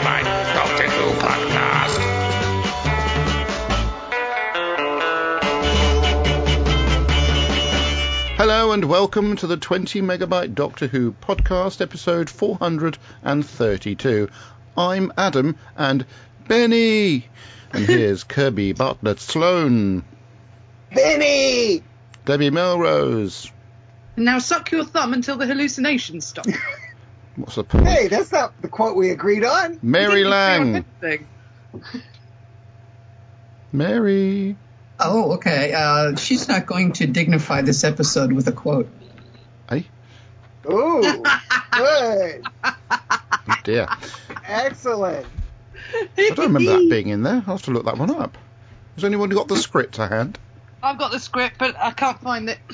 Megabyte Doctor Who podcast. Hello and welcome to the 20 Megabyte Doctor Who podcast, episode 432. I'm Adam and Benny, and here's Kirby Bartlett Sloan. Benny! Debbie Melrose. Now suck your thumb until the hallucinations stop. What's the point? Hey, that's not the quote we agreed on. Mary Lang. Mary. Oh, okay. She's not going to dignify this episode with a quote. Hey? Ooh, good. Oh dear. Excellent. I don't remember that being in there. I'll have to look that one up. Has anyone got the script to hand? I've got the script, but I can't find it.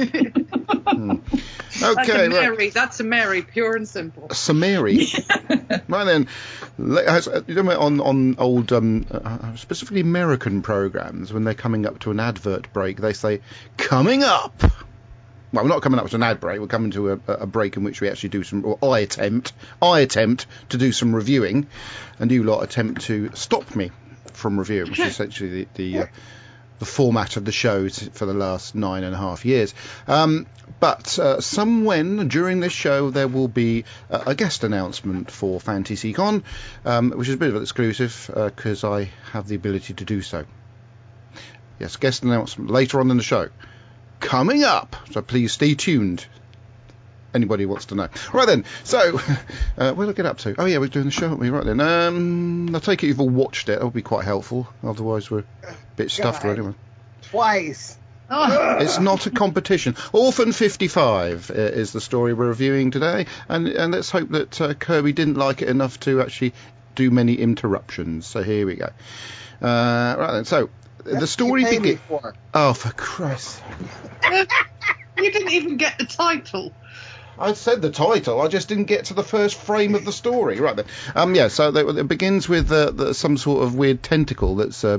Okay, right. That's a Mary, pure and simple. Samiri. Right then, you know, on old, specifically American programs, when they're coming up to an advert break, they say, coming up. Well, we're not coming up to an ad break. We're coming to a break in which we actually do some, or I attempt to do some reviewing, and you lot attempt to stop me from reviewing, which is essentially the format of the show for the last 9.5 years. But somewhen during this show there will be a guest announcement for FantasyCon, which is a bit of an exclusive because I have the ability to do so. Yes, guest announcement later on in the show. Coming up, so please stay tuned. Anybody wants to know. Right then, so, what did I get up to? Oh yeah, we're doing the show, aren't we? Right then, I take it you've all watched it. That would be quite helpful. Otherwise we're a bit stuffed anyway. Twice. It's not a competition. Orphan 55 is the story we're reviewing today, and let's hope that Kirby didn't like it enough to actually do many interruptions. So here we go. Right then, so the story begins. Oh, for Christ's sake. You didn't even get the title. I said the title, I just didn't get to the first frame of the story. Right then. Yeah, so it begins with some sort of weird tentacle that's was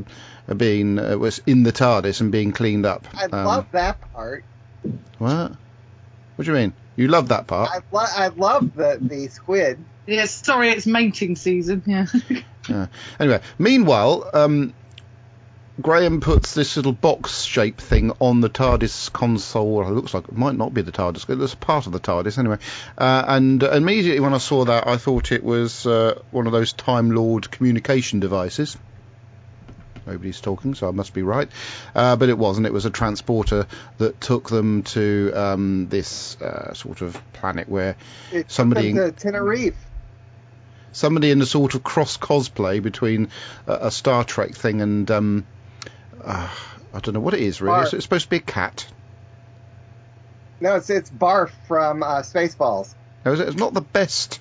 in the TARDIS and being cleaned up. I love that part. What? What do you mean? You love that part? I love the squid. Yes, sorry, it's mating season, yeah. Anyway, meanwhile, Graham puts this little box-shaped thing on the TARDIS console. It looks like it might not be the TARDIS. It's part of the TARDIS anyway. And immediately when I saw that, I thought it was one of those Time Lord communication devices. Nobody's talking, so I must be right. But it wasn't. It was a transporter that took them to this sort of planet where somebody to Tenerife. Somebody in a sort of cross cosplay between a Star Trek thing and I don't know what it is really. It's supposed to be a cat. No, it's Barf from Spaceballs. No, it's not the best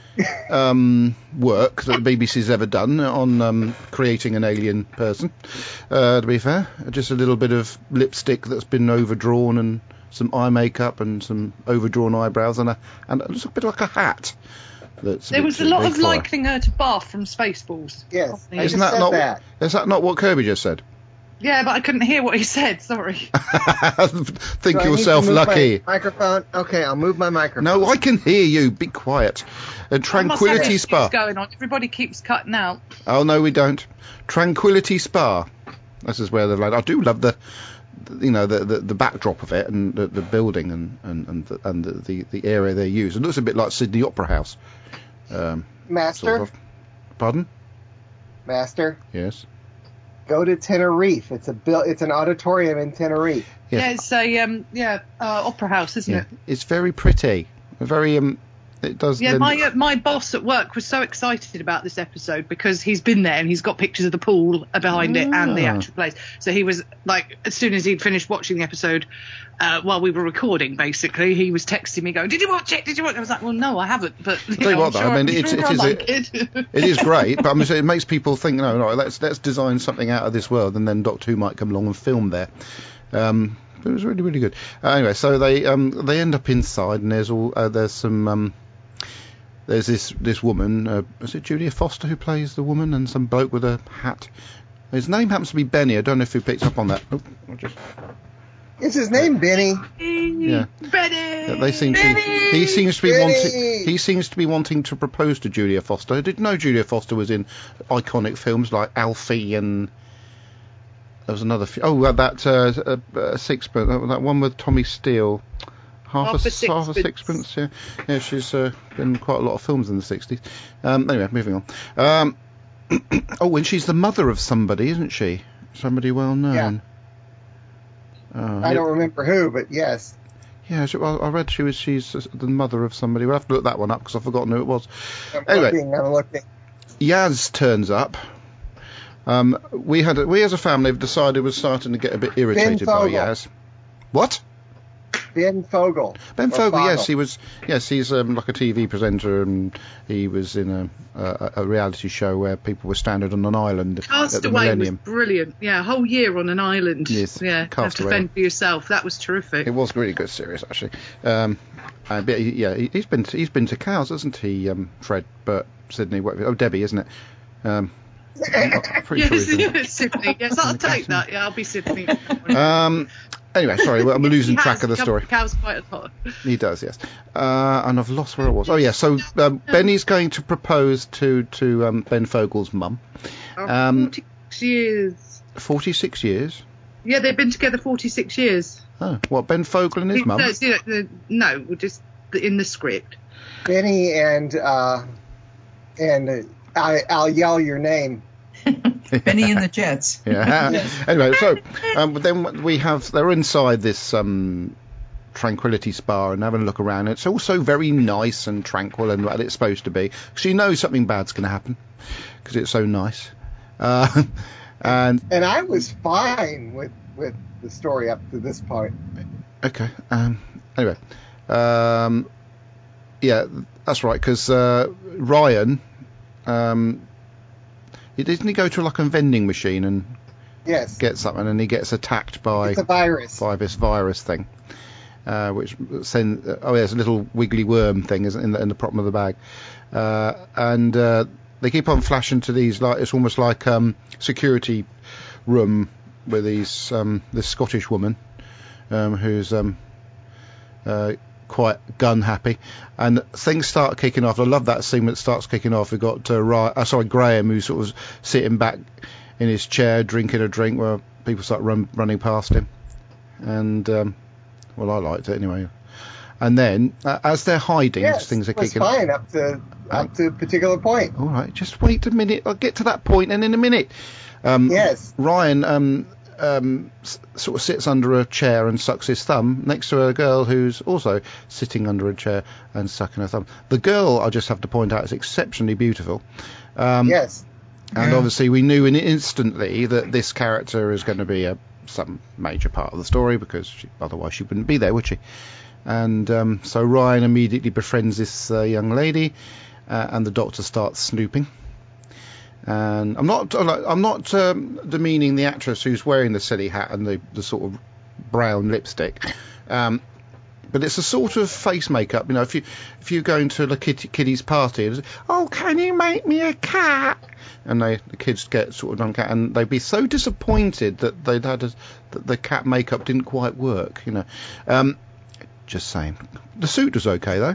work that the BBC's ever done on creating an alien person. To be fair, just a little bit of lipstick that's been overdrawn and some eye makeup and some overdrawn eyebrows and it looks a bit like a hat. There was a lot of likening her to Barf from Spaceballs. Yes, is that not what Kirby just said? Yeah, but I couldn't hear what he said, sorry. Think yourself lucky. Microphone. Okay, I'll move my microphone. No, I can hear you. Be quiet. Tranquility Spa. Going on. Everybody keeps cutting out. Oh, no, we don't. Tranquility Spa. This is where they're like, I do love the backdrop of it and the building and the area they use. It looks a bit like Sydney Opera House. Master? Sort of. Pardon? Master? Yes? Go to Tenerife. It's an auditorium in Tenerife. Yes. Yeah, it's a opera house, isn't it? It's very pretty. Very it does. Yeah, my boss at work was so excited about this episode because he's been there and he's got pictures of the pool behind it and the actual place. So he was like, as soon as he'd finished watching the episode, while we were recording, basically, he was texting me going, "Did you watch it? Did you watch it?" I was like, "Well, no, I haven't." But it is great. But I mean, it makes people think, no, let's design something out of this world, and then Doctor Who might come along and film there. It was really, really good. Anyway, so they end up inside, and there's some. There's this woman, is it Julia Foster who plays the woman, and some bloke with a hat. His name happens to be Benny. I don't know if you picked up on that. Is his name Benny? Yeah. Benny. They seem to. He seems to be wanting. He seems to be wanting to propose to Julia Foster. I didn't know Julia Foster was in iconic films like Alfie and. There was another. That Sixpence. That one with Tommy Steele. Half a sixpence. Yeah. She's been in quite a lot of films in the 60s. Anyway, moving on. And she's the mother of somebody, isn't she? Somebody well known. Yeah. I don't remember who, but yes. Yeah, I read she's the mother of somebody. We'll have to look that one up because I've forgotten who it was. I'm looking. Yaz turns up. We as a family have decided we're starting to get a bit irritated by Yaz. What? Ben Fogle. Ben Fogle, yes, he was. Yes, he's like a TV presenter, and he was in a reality show where people were stranded on an island at the Castaway was Millennium. Brilliant. Yeah, a whole year on an island. Yes, yeah, Castaway. have to fend for yourself. That was terrific. It was a really good series, actually. But he's been to Cowes, hasn't he? Fred, Bert, Sydney, whatever. Oh, Debbie, isn't it? I'm pretty sure he's been. Sydney. Yes, I'll take that. Yeah, I'll be Sydney. Anyway, sorry, I'm losing track of the story. Cowes quite a lot. He does, yes. And I've lost where I was. Oh, yeah. So Benny's going to propose to Ben Fogle's mum. 46 years. 46 years? Yeah, they've been together 46 years. Oh, what, Ben Fogle and his mum? No, just in the script. Benny and I'll yell your name. Benny and the Jets. Yeah. Anyway, so then they're inside this tranquility spa and having a look around. It's also very nice and tranquil and what it's supposed to be. Because you know something bad's going to happen because it's so nice. And I was fine with the story up to this point. Okay. Anyway, yeah, that's right. Because Ryan. Didn't he go to like a vending machine and get something, and he gets attacked by this virus thing, which sends there's a little wiggly worm thing isn't in the bottom of the bag, and they keep on flashing to these it's almost like security room with this Scottish woman who's quite gun happy, and things start kicking off. I love that scene when it starts kicking off. We've got Graham, who's sort of sitting back in his chair drinking a drink where people start running past him, and I liked it anyway. And then as they're hiding, things are kicking off. Fine up to a particular point. All right, just wait a minute. I'll get to that point, and in a minute. Ryan sort of sits under a chair and sucks his thumb next to a girl who's also sitting under a chair and sucking her thumb. The girl, I just have to point out, is exceptionally beautiful. Yes. And obviously we knew instantly that this character is going to be some major part of the story because otherwise she wouldn't be there, would she? And so Ryan immediately befriends this young lady and the doctor starts snooping. And I'm not demeaning the actress who's wearing the silly hat and the sort of brown lipstick, but it's a sort of face makeup. You know, if you go into a kiddies party, it's, oh, can you make me a cat? And the kids get sort of done cat, and they'd be so disappointed that that the cat makeup didn't quite work. You know, just saying. The suit was okay though.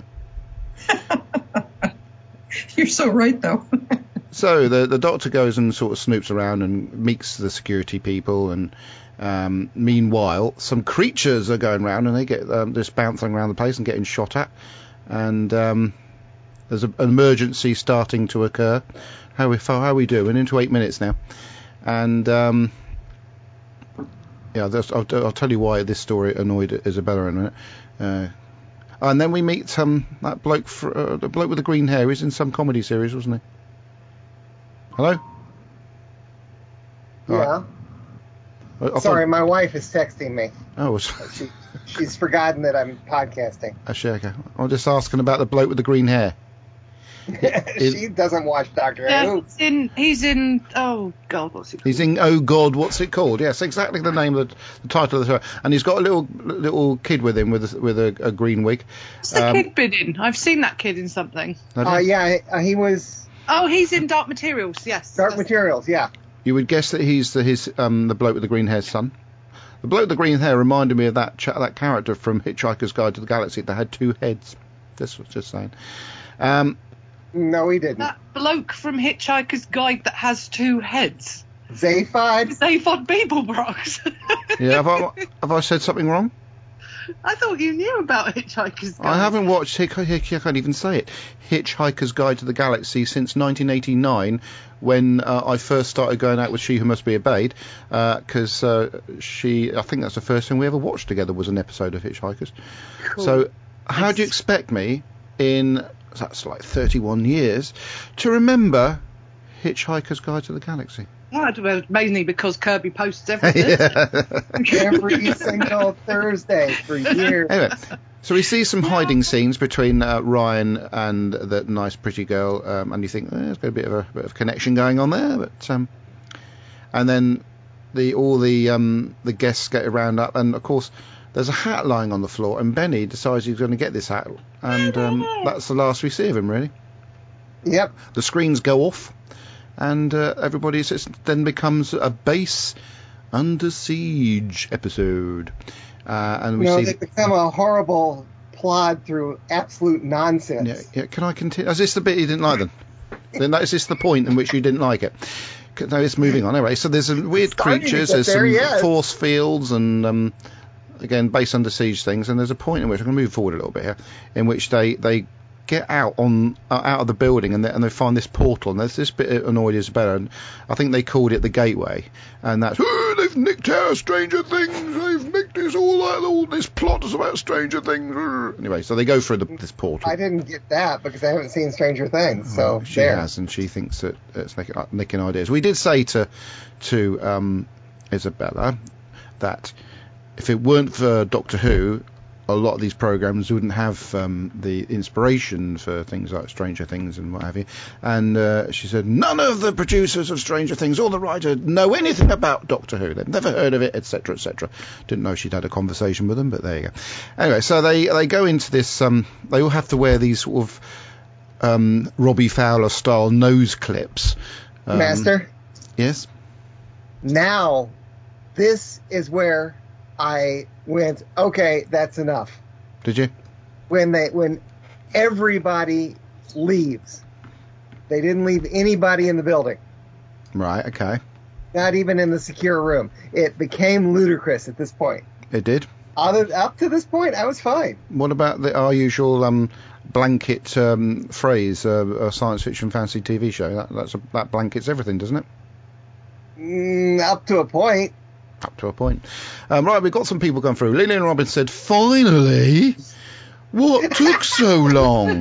You're so right though. So the doctor goes and sort of snoops around and meets the security people, and meanwhile some creatures are going around and they get just bouncing around the place and getting shot at, and there's an emergency starting to occur. How are we doing? Into 8 minutes now, and I'll tell you why this story annoyed Isabella in a minute. And then we meet that bloke, the bloke with the green hair. He's in some comedy series, wasn't he? Hello? Yeah. Sorry, my wife is texting me. Oh. She's forgotten that I'm podcasting. Okay. I'm just asking about the bloke with the green hair. She doesn't watch Doctor Who. He's in. Oh God, what's it called? He's in. Oh God, what's it called? Yes, exactly the name of the title of the show. And he's got a little kid with him with a green wig. What's the kid been in? I've seen that kid in something. He was. Oh, he's in Dark Materials. Yes. Dark Materials. Yeah. You would guess that he's the bloke with the green hair's son. The bloke with the green hair reminded me of that character from Hitchhiker's Guide to the Galaxy that had two heads. This was just saying. No, he didn't. That bloke from Hitchhiker's Guide that has two heads. Zaphod? Zaphod Beeblebrox. Yeah, have I said something wrong? I thought you knew about Hitchhiker's Guide. I haven't watched, I can't even say it, Hitchhiker's Guide to the Galaxy since 1989, when I first started going out with She Who Must Be Obeyed, because I think that's the first thing we ever watched together was an episode of Hitchhikers. Cool. So how do you expect me that's like 31 years, to remember Hitchhiker's Guide to the Galaxy? Well, mainly because Kirby posts everything. Every single Thursday for years. Anyway, so we see some hiding scenes between Ryan and the nice pretty girl, and you think there's got a bit of connection going on there, but and then all the guests get around up, and of course there's a hat lying on the floor, and Benny decides he's going to get this hat, and that's the last we see of him, really. Yep. The screens go off, and everybody then becomes a base under siege episode, and we see they become a horrible plod through absolute nonsense. Yeah. Can I continue? Is this the bit you didn't like then? Is this the point in which you didn't like it? No, it's moving on. Anyway, so there's some weird creatures, there's some force fields, and again, base under siege things, and there's a point in which I'm going to move forward a little bit here, in which they get out of the building, and they find this portal, and there's this bit that annoyed Isabella, and I think they called it the gateway, and that's they've nicked our Stranger Things, they've nicked this, all this plot is about Stranger Things. Anyway, so they go through this portal. I didn't get that because I haven't seen Stranger Things, so she has, and she thinks that it's nicking ideas. We did say to Isabella that if it weren't for Doctor Who, a lot of these programs wouldn't have the inspiration for things like Stranger Things and what have you. And she said none of the producers of Stranger Things or the writer know anything about Doctor Who. They've never heard of it, etc., etc. Didn't know she'd had a conversation with them, but there you go. Anyway, so they go into this. They all have to wear these sort of Robbie Fowler style nose clips. Master? Yes? Now, this is where I went, okay, that's enough. Did you? When everybody leaves. They didn't leave anybody in the building. Right, okay. Not even in the secure room. It became ludicrous at this point. It did? Up to this point, I was fine. What about our usual blanket phrase, a science fiction fantasy TV show? That blankets everything, doesn't it? Up to a point. Up to a point. Right, we've got some people going through. Lillian Robbins said, finally? What took so long?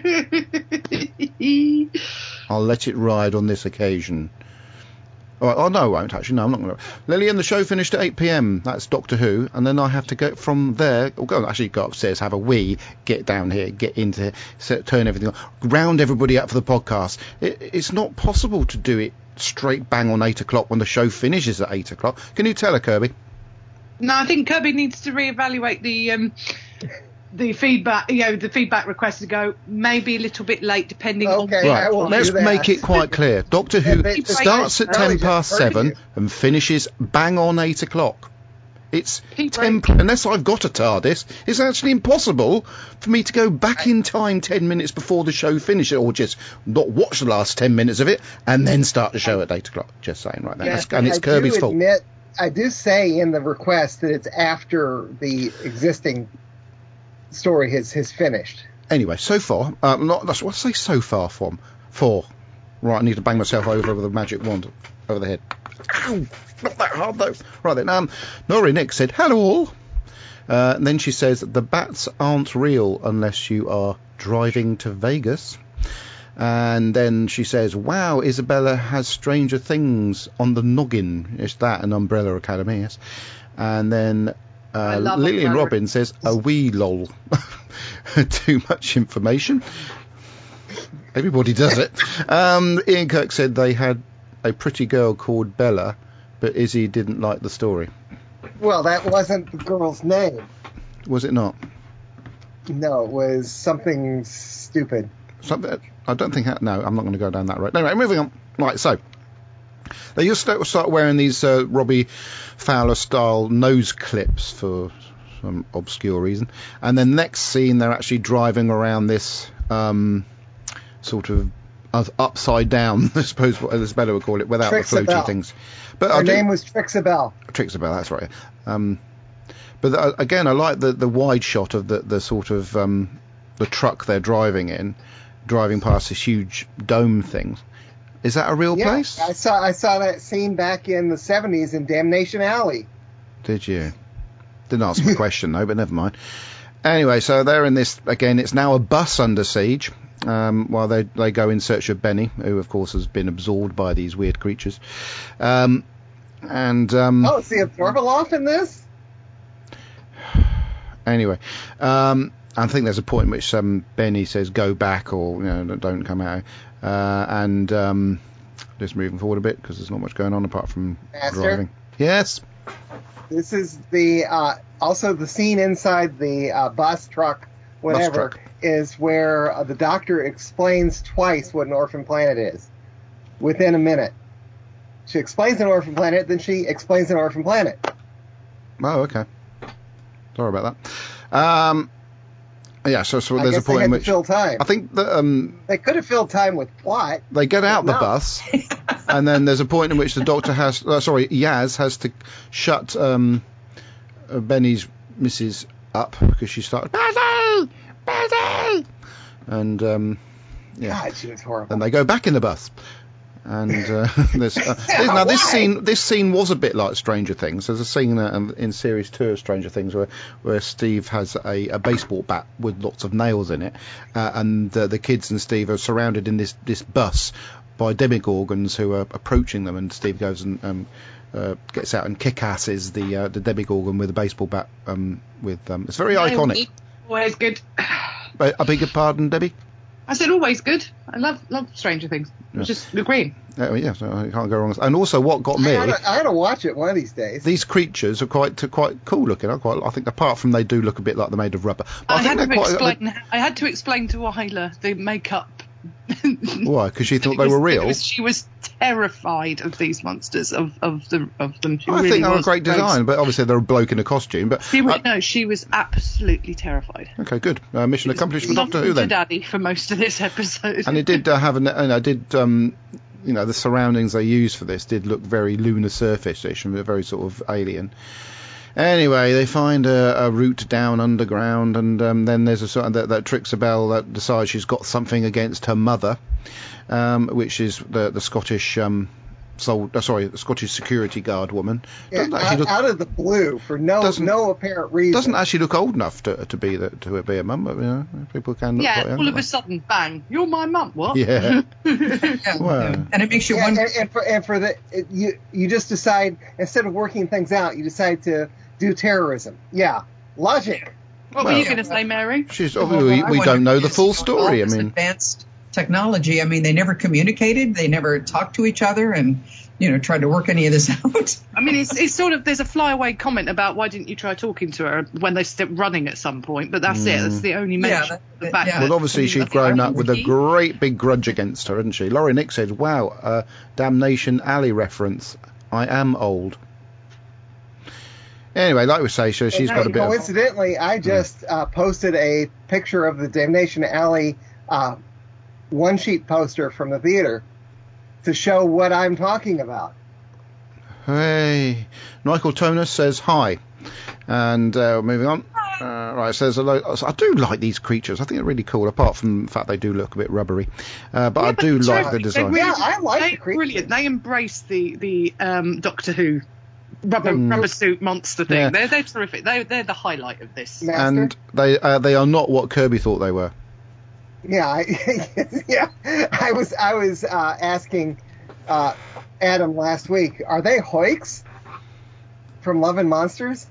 I'll let it ride on this occasion. Oh, no, I won't, actually. No, I'm not going to. Lillian, the show finished at 8 p.m. That's Doctor Who. And then I have to go from there. Go upstairs, have a wee, get down here, get into here, turn everything on, round everybody up for the podcast. It's not possible to do it straight bang on 8 o'clock when the show finishes at 8 o'clock. Can you tell her, Kirby? No, I think Kirby needs to reevaluate the feedback. The feedback request to go maybe a little bit late, depending on. Right. Let's make it quite clear. Doctor Who starts at 7:10 and finishes bang on 8 o'clock. It's unless I've got a TARDIS, it's actually impossible for me to go back in time 10 minutes before the show finishes, or just not watch the last 10 minutes of it and then start the show at 8 o'clock. Just saying right now. And it's Kirby's fault. I do say in the request that it's after the existing story has finished. Anyway, so far, what's I say so far from? 4. Right, I need to bang myself over with a magic wand over the head. Ow! Not that hard though. Right then, Nori Nick said, hello all. And then she says, the bats aren't real unless you are driving to Vegas. And then she says, wow, Isabella has Stranger Things on the noggin. Is that an Umbrella Academy? Yes. And then Lillian Robbins says, a wee lol. Too much information. Everybody does it. Ian Kirk said they had a pretty girl called Bella, but Izzy didn't like the story. Well, that wasn't the girl's name. Was it not? No, it was something stupid. Something. I don't think. No, I'm not going to go down that road. Anyway, moving on. Right, so They used to start wearing these Robbie Fowler style nose clips for some obscure reason, and then next scene they're actually driving around this sort of upside down, I suppose what Isabella would call it, without the floaty things. But her name was Trixabelle. Trixabelle, that's right. But again, I like the wide shot of the sort of the truck they're driving past this huge dome thing. Is that a real place? I saw that scene back in the 70s in Damnation Alley. Did you? Didn't answer my question though, but never mind. Anyway, so they're in this again. It's now a bus under siege. While they go in search of Benny, who of course has been absorbed by these weird creatures. Is he a Torvaloff in this? Anyway, I think there's a point in which Benny says go back or don't come out, just moving forward a bit because there's not much going on apart from driving. Yes. This is the also the scene inside the bus truck, whatever, is where the doctor explains twice what an orphan planet is within a minute. She explains an orphan planet, then she explains an orphan planet. Oh, okay. Sorry about that. Yeah, so there's a point in which fill time. I think that they could have filled time with plot. They get out the bus, and then there's a point in which the doctor Yaz has to shut Benny's missus up because she started Benny, and God, she was horrible. And they go back in the bus. And this scene was a bit like Stranger Things. There's a scene in series 2 of Stranger Things where Steve has a baseball bat with lots of nails in it, and the kids and Steve are surrounded in this bus by Demigorgons who are approaching them, and Steve goes and gets out and kick-asses the Demigorgon with a baseball bat. It's very iconic. Always good. I beg your pardon, Debbie? I said always good. I love Stranger Things. Yeah. Just agreeing. Yeah, so I can't go wrong. And also, what got me? I had to watch it one of these days. These creatures are quite cool looking. I think apart from they do look a bit like they're made of rubber. But I had to explain to Isla the makeup. Why? Because she thought they were real. She was terrified of these monsters of them. I think they were a great design, but obviously they're a bloke in a costume. But she was absolutely terrified. Okay, good. Mission accomplished for Doctor Who then. Daddy for most of this episode. And it did have the surroundings they used for this did look very lunar surface-ish and very sort of alien. Anyway, they find a route down underground, and then there's that Trixabelle that decides she's got something against her mother, which is the Scottish the Scottish security guard woman. Yeah, out of the blue for no apparent reason. Doesn't actually look old enough to be a mum, but people can look quite young. All of a sudden, bang! You're my mum. What? Yeah. Well, and it makes you wonder. And for you just decide, instead of working things out, you decide to do terrorism. Yeah, logic. What were you going to say, Mary? She's obviously we don't know the full story. I mean, advanced technology. I mean, they never communicated. They never talked to each other, and tried to work any of this out. I mean, it's sort of, there's a flyaway comment about why didn't you try talking to her when they stopped running at some point, but that's it. That's the only mention. Well, obviously she'd grown up with a great big grudge against her, hadn't she? Laurie Nick said, "Wow, Damnation Alley reference. I am old." Anyway, like we say, so she's got a bit. Coincidentally, I just posted a picture of the Damnation Alley one-sheet poster from the theater to show what I'm talking about. Hey, Michael Toner says hi, and moving on. Right, says I do like these creatures. I think they're really cool. Apart from the fact they do look a bit rubbery, but I do like the design. I like the creatures. Brilliant. They embrace the Doctor Who rubber suit monster thing. Yeah. They're terrific. They're the highlight of this. Master? And they are not what Kirby thought they were. Yeah, I was asking Adam last week. Are they Hoiks from Love and Monsters?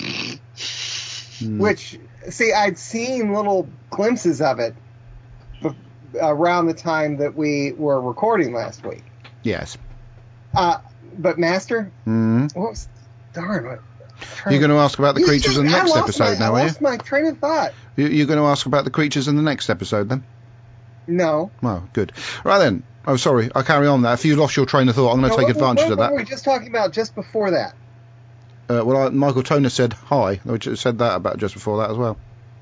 Which, see, I'd seen little glimpses of it around the time that we were recording last week. Yes. But Master? What? You're going to ask about the creatures in the next episode now, are you? I lost my train of thought. You're going to ask about the creatures in the next episode, then? No. Well, good. Right, then. Oh, sorry, I'll carry on that. If you lost your train of thought, I'm going to take advantage of that. What were we just talking about just before that? Michael Toner said hi, which said that about just before that as well.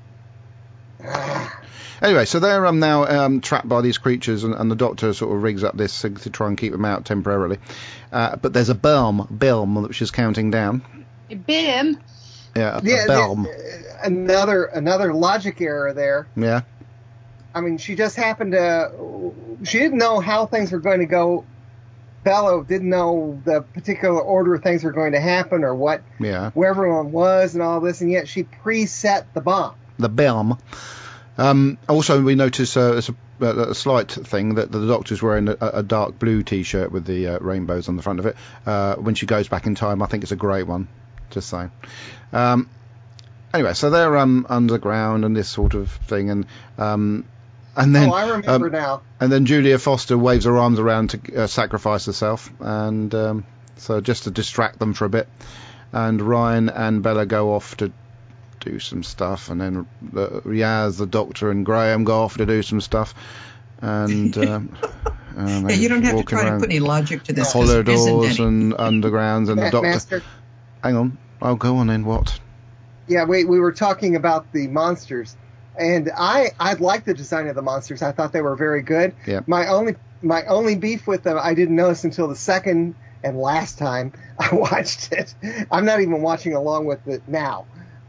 Anyway, so they're now trapped by these creatures, and the Doctor sort of rigs up this to try and keep them out temporarily. But there's a Belm which is counting down. Bim. Yeah, a Belm. Another logic error there. Yeah. I mean, she just happened to... She didn't know how things were going to go. Bello didn't know the particular order things were going to happen or where everyone was and all this, and yet she preset the bomb. The Belm. Also, we notice a slight thing that the Doctor's wearing a dark blue T-shirt with the rainbows on the front of it. When she goes back in time, I think it's a great one. Just saying. Anyway, so they're underground and this sort of thing, and then I remember now. And then Julia Foster waves her arms around to sacrifice herself, and so just to distract them for a bit. And Ryan and Bella go off to do some stuff, and then Riaz, the Doctor, and Graham go off to do some stuff, and you don't have to try to put any logic to this. Corridors and undergrounds, and the Doctor. Master. Hang on, I'll go on then. What? Yeah, we were talking about the monsters, and I liked the design of the monsters. I thought they were very good. Yeah. My only beef with them, I didn't notice until the second and last time I watched it. I'm not even watching along with it now.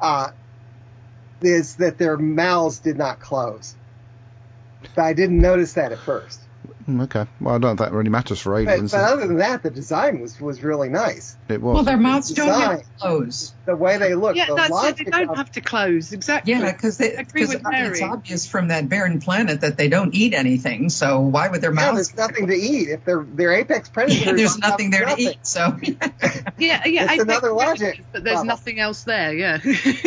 Is that their mouths did not close. But I didn't notice that at first. Okay. Well, I don't think that really matters for aliens. But other than that, the design was really nice. It was. Well, their mouths don't have to close. The way they look. Yeah, that's it. They don't have to close. Exactly. Yeah, because it's obvious from that barren planet that they don't eat anything. So why would their mouths? There's nothing to eat. If they're apex predators, there's nothing there to eat. So yeah. It's another logic. But there's nothing else there. Yeah.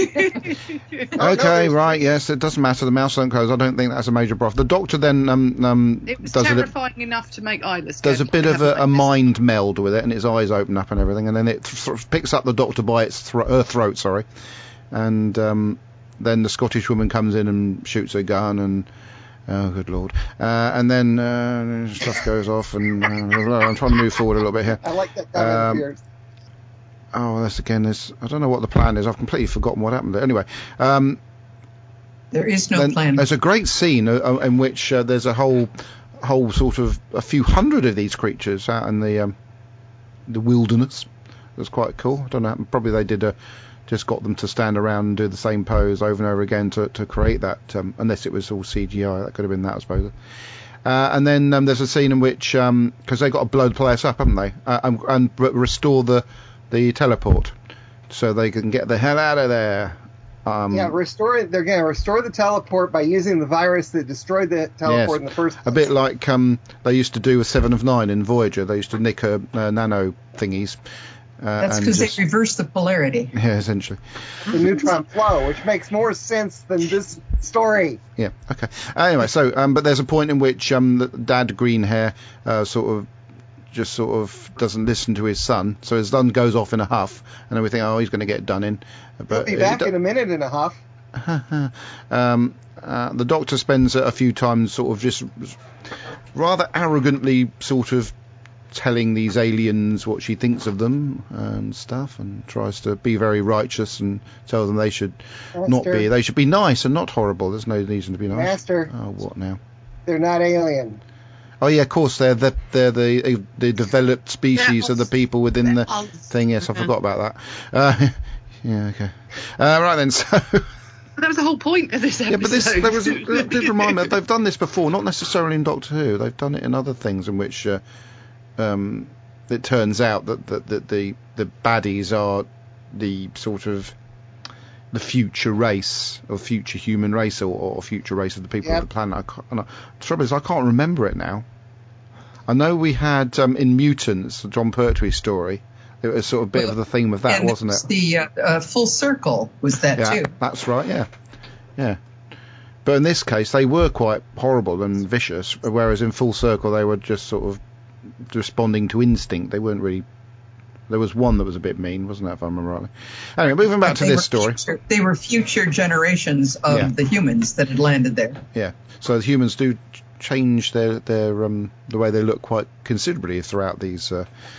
Okay, right. Yes, it doesn't matter. The mouths don't close. I don't think that's a major problem. The Doctor then it was terrifying enough to make Eyeless. There's a bit of a mind meld with it, and its eyes open up and everything, and then it sort of picks up the Doctor by its throat, and then the Scottish woman comes in and shoots her gun, and oh, good lord, and then stuff goes off, and I'm trying to move forward a little bit here. I like that comment. This again is, I don't know what the plan is. I've completely forgotten what happened there. Anyway, there is no plan. There's a great scene in which there's a whole sort of a few hundred of these creatures out in the wilderness. It was quite cool. I don't know. Probably they did just got them to stand around and do the same pose over and over again to create that. Unless it was all CGI, that could have been that, I suppose. And then there's a scene in which because they got to blow the place up, haven't they? And restore the teleport so they can get the hell out of there. They're going to restore the teleport by using the virus that destroyed the teleport in the first place. A bit like they used to do with 7 of 9 in Voyager. They used to nick nano thingies. That's because they reverse the polarity. Yeah, essentially. The neutron flow, which makes more sense than this story. Yeah, okay. Anyway, so but there's a point in which Dad Greenhair sort of doesn't listen to his son, so his son goes off in a huff, and then we think, he's going to get done in. But he'll be back in a minute and a huff. The Doctor spends a few times sort of just rather arrogantly sort of telling these aliens what she thinks of them and stuff, and tries to be very righteous and tell them they should not be. They should be nice and not horrible. There's no reason to be nice. Master. Oh, what now? They're not alien. Oh yeah, of course they're the developed species of the people within the thing. Yes, I forgot about that. Yeah, okay. Right then, so. That was the whole point of this episode. Yeah, but it did remind me, they've done this before, not necessarily in Doctor Who. They've done it in other things in which it turns out that the baddies are the sort of the future race, or future human race, or future race of the people of the planet. The trouble is, I can't remember it now. I know we had in Mutants, the John Pertwee story. It was sort of a bit of the theme of that, wasn't it? The Full Circle was that too. That's right. Yeah. But in this case, they were quite horrible and vicious, whereas in Full Circle they were just sort of responding to instinct. They weren't really There was one that was a bit mean, wasn't there, if I remember rightly? Anyway, moving back to this story. They were future generations of the humans that had landed there. Yeah. So the humans do change their the way they look quite considerably throughout these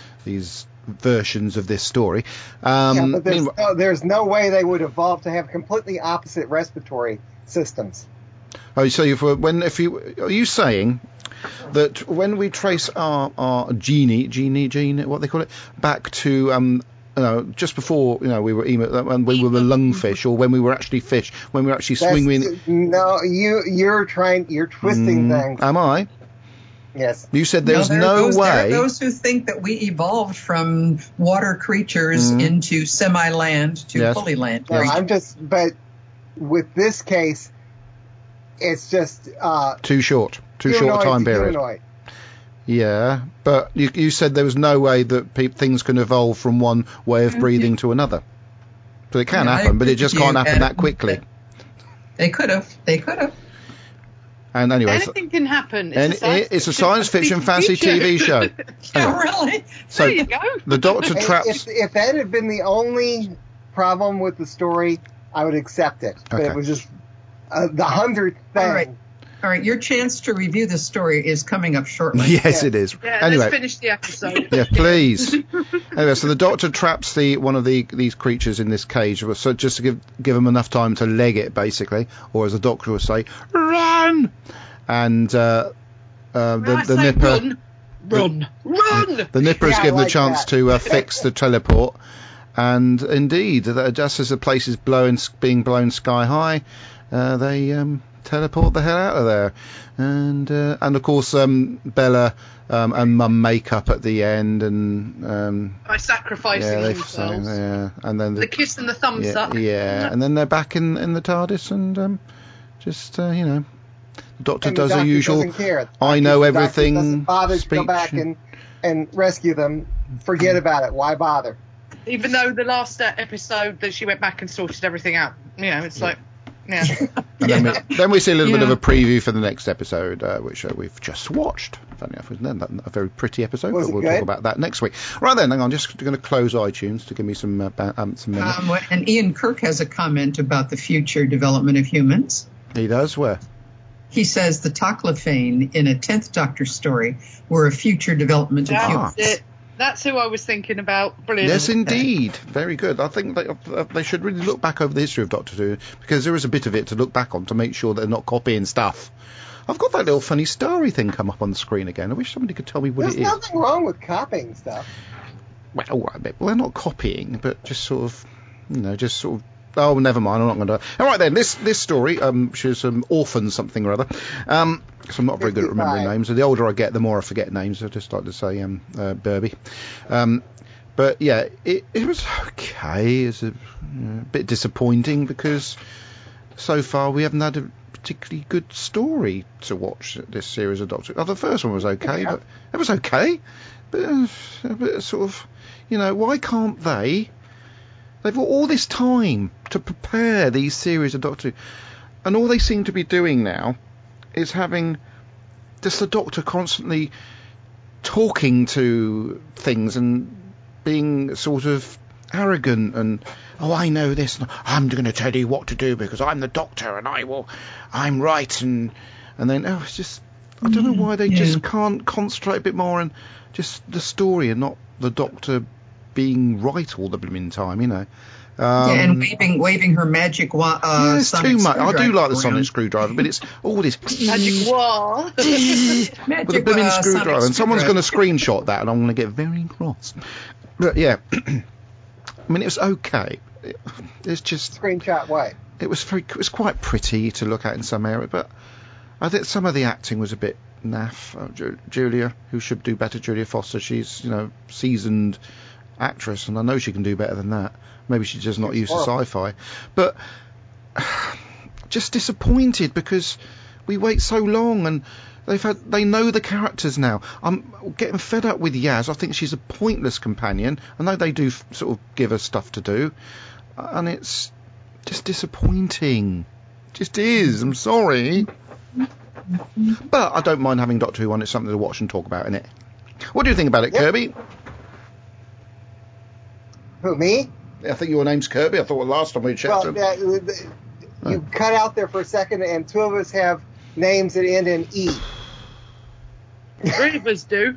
versions of this story. But there's no way they would evolve to have completely opposite respiratory systems. Oh, so are you saying that when we trace our gene, what they call it, back to just before we were when we were lungfish, or when we were actually fish, when we were actually swimming? No, you're twisting things. Am I? Yes. You said there's no way. There are those who think that we evolved from water creatures into semi-land to fully land. No, but with this case, it's just too short a time period. Humanoid. Yeah, but you said there was no way that things can evolve from one way of breathing to another. So it can happen, but it just can't happen that quickly. They could have. And anyway, anything can happen. It's a science fiction fantasy TV show. Oh, really? So there you go. The Doctor traps. If that had been the only problem with the story, I would accept it. But it was just the 100th thing. All right, your chance to review the story is coming up shortly. Yes, it is. Yeah, anyway, let's finish the episode. Yeah, please. Anyway, so the Doctor traps one of these creatures in this cage, so just to give them enough time to leg it, basically, or as the Doctor would say, run. And the Nipper, run. The Nipper is given the chance to fix the teleport, and indeed, just as the place is being blown sky high, they teleport the hell out of there, and of course Bella and Mum make up at the end, and by sacrificing themselves. And then the kiss and the thumbs up. Yeah, and then they're back in the TARDIS, and the Doctor does the usual. I know everything. Doesn't bother to go back and rescue them. Forget about it. Why bother? Even though the last episode that she went back and sorted everything out, it's like. Yeah. And then we see a little bit of a preview for the next episode, which we've just watched. Funny enough, wasn't that a very pretty episode? But we'll talk about that next week. Right then, hang on, just going to close iTunes to give me some minutes. And Ian Kirk has a comment about the future development of humans. He does? Where? He says the Toclafane in a 10th Doctor story were a future development of humans. That's who I was thinking about. Brilliant. Yes, indeed. Very good. I think they should really look back over the history of Doctor Who, because there is a bit of it to look back on to make sure they're not copying stuff. I've got that little funny story thing come up on the screen again. I wish somebody could tell me what it is. There's nothing wrong with copying stuff. Well, they're not copying, but just sort of, oh, never mind, I'm not going to. All right, then, this story, she's Orphan something or other. So I'm not very good at remembering names. The older I get, the more I forget names. I just like to say Burby. But, yeah, it was okay. It's a bit disappointing because so far we haven't had a particularly good story to watch this series of Doctor Who. The first one was okay, but it was okay. But sort of, why can't they... They've got all this time to prepare these series of Doctor Who, and all they seem to be doing now is having just the Doctor constantly talking to things and being sort of arrogant and, I know this, and I'm going to tell you what to do because I'm the Doctor and I'm right, and then it's just, I don't know why they just can't concentrate a bit more on just the story and not the Doctor being right all the blooming time, and waving her magic it's too much. I do like the sonic screwdriver, but it's all this magic wah with a blooming screwdriver, and someone's going to screenshot that, and I'm going to get very cross. But yeah, I mean, it was okay. It's just screenshot way. It was quite pretty to look at in some area, but I think some of the acting was a bit naff. Julia, who should do better, Julia Foster, she's seasoned actress, and I know she can do better than that. Maybe she's just not used to sci-fi, but just disappointed because we wait so long, and they know the characters now. I'm getting fed up with Yaz. I think she's a pointless companion. I know they do sort of give her stuff to do, and it's just disappointing. Just is. I'm sorry, but I don't mind having Doctor Who on. It's something to watch and talk about, isn't it? What do you think about it, Kirby? Who, me? I think your name's Kirby. I thought last time we chatted. Well, you cut out there for a second, and two of us have names that end in E. Three of us do.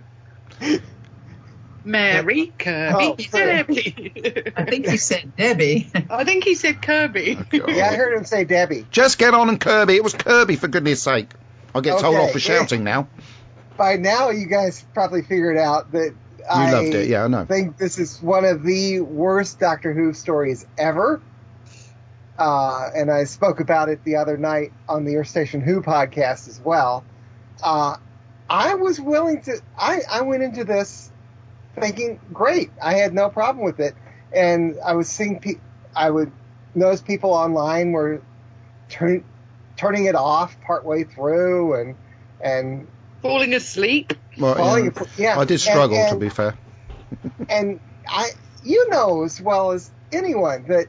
Mary, Kirby, Debbie. I think he said Debbie. I think he said Kirby. Yeah, I heard him say Debbie. Just get on and Kirby. It was Kirby, for goodness sake. I'll get told off for shouting now. By now, you guys probably figured out that you loved it. Yeah, I know. Think this is one of the worst Doctor Who stories ever. And I spoke about it the other night on the Earth Station Who podcast as well. I was willing to. I went into this thinking, great, I had no problem with it, and I was seeing. I would notice people online were turning it off partway through, and falling asleep. Well, yeah. I did struggle, to be fair. And you know as well as anyone that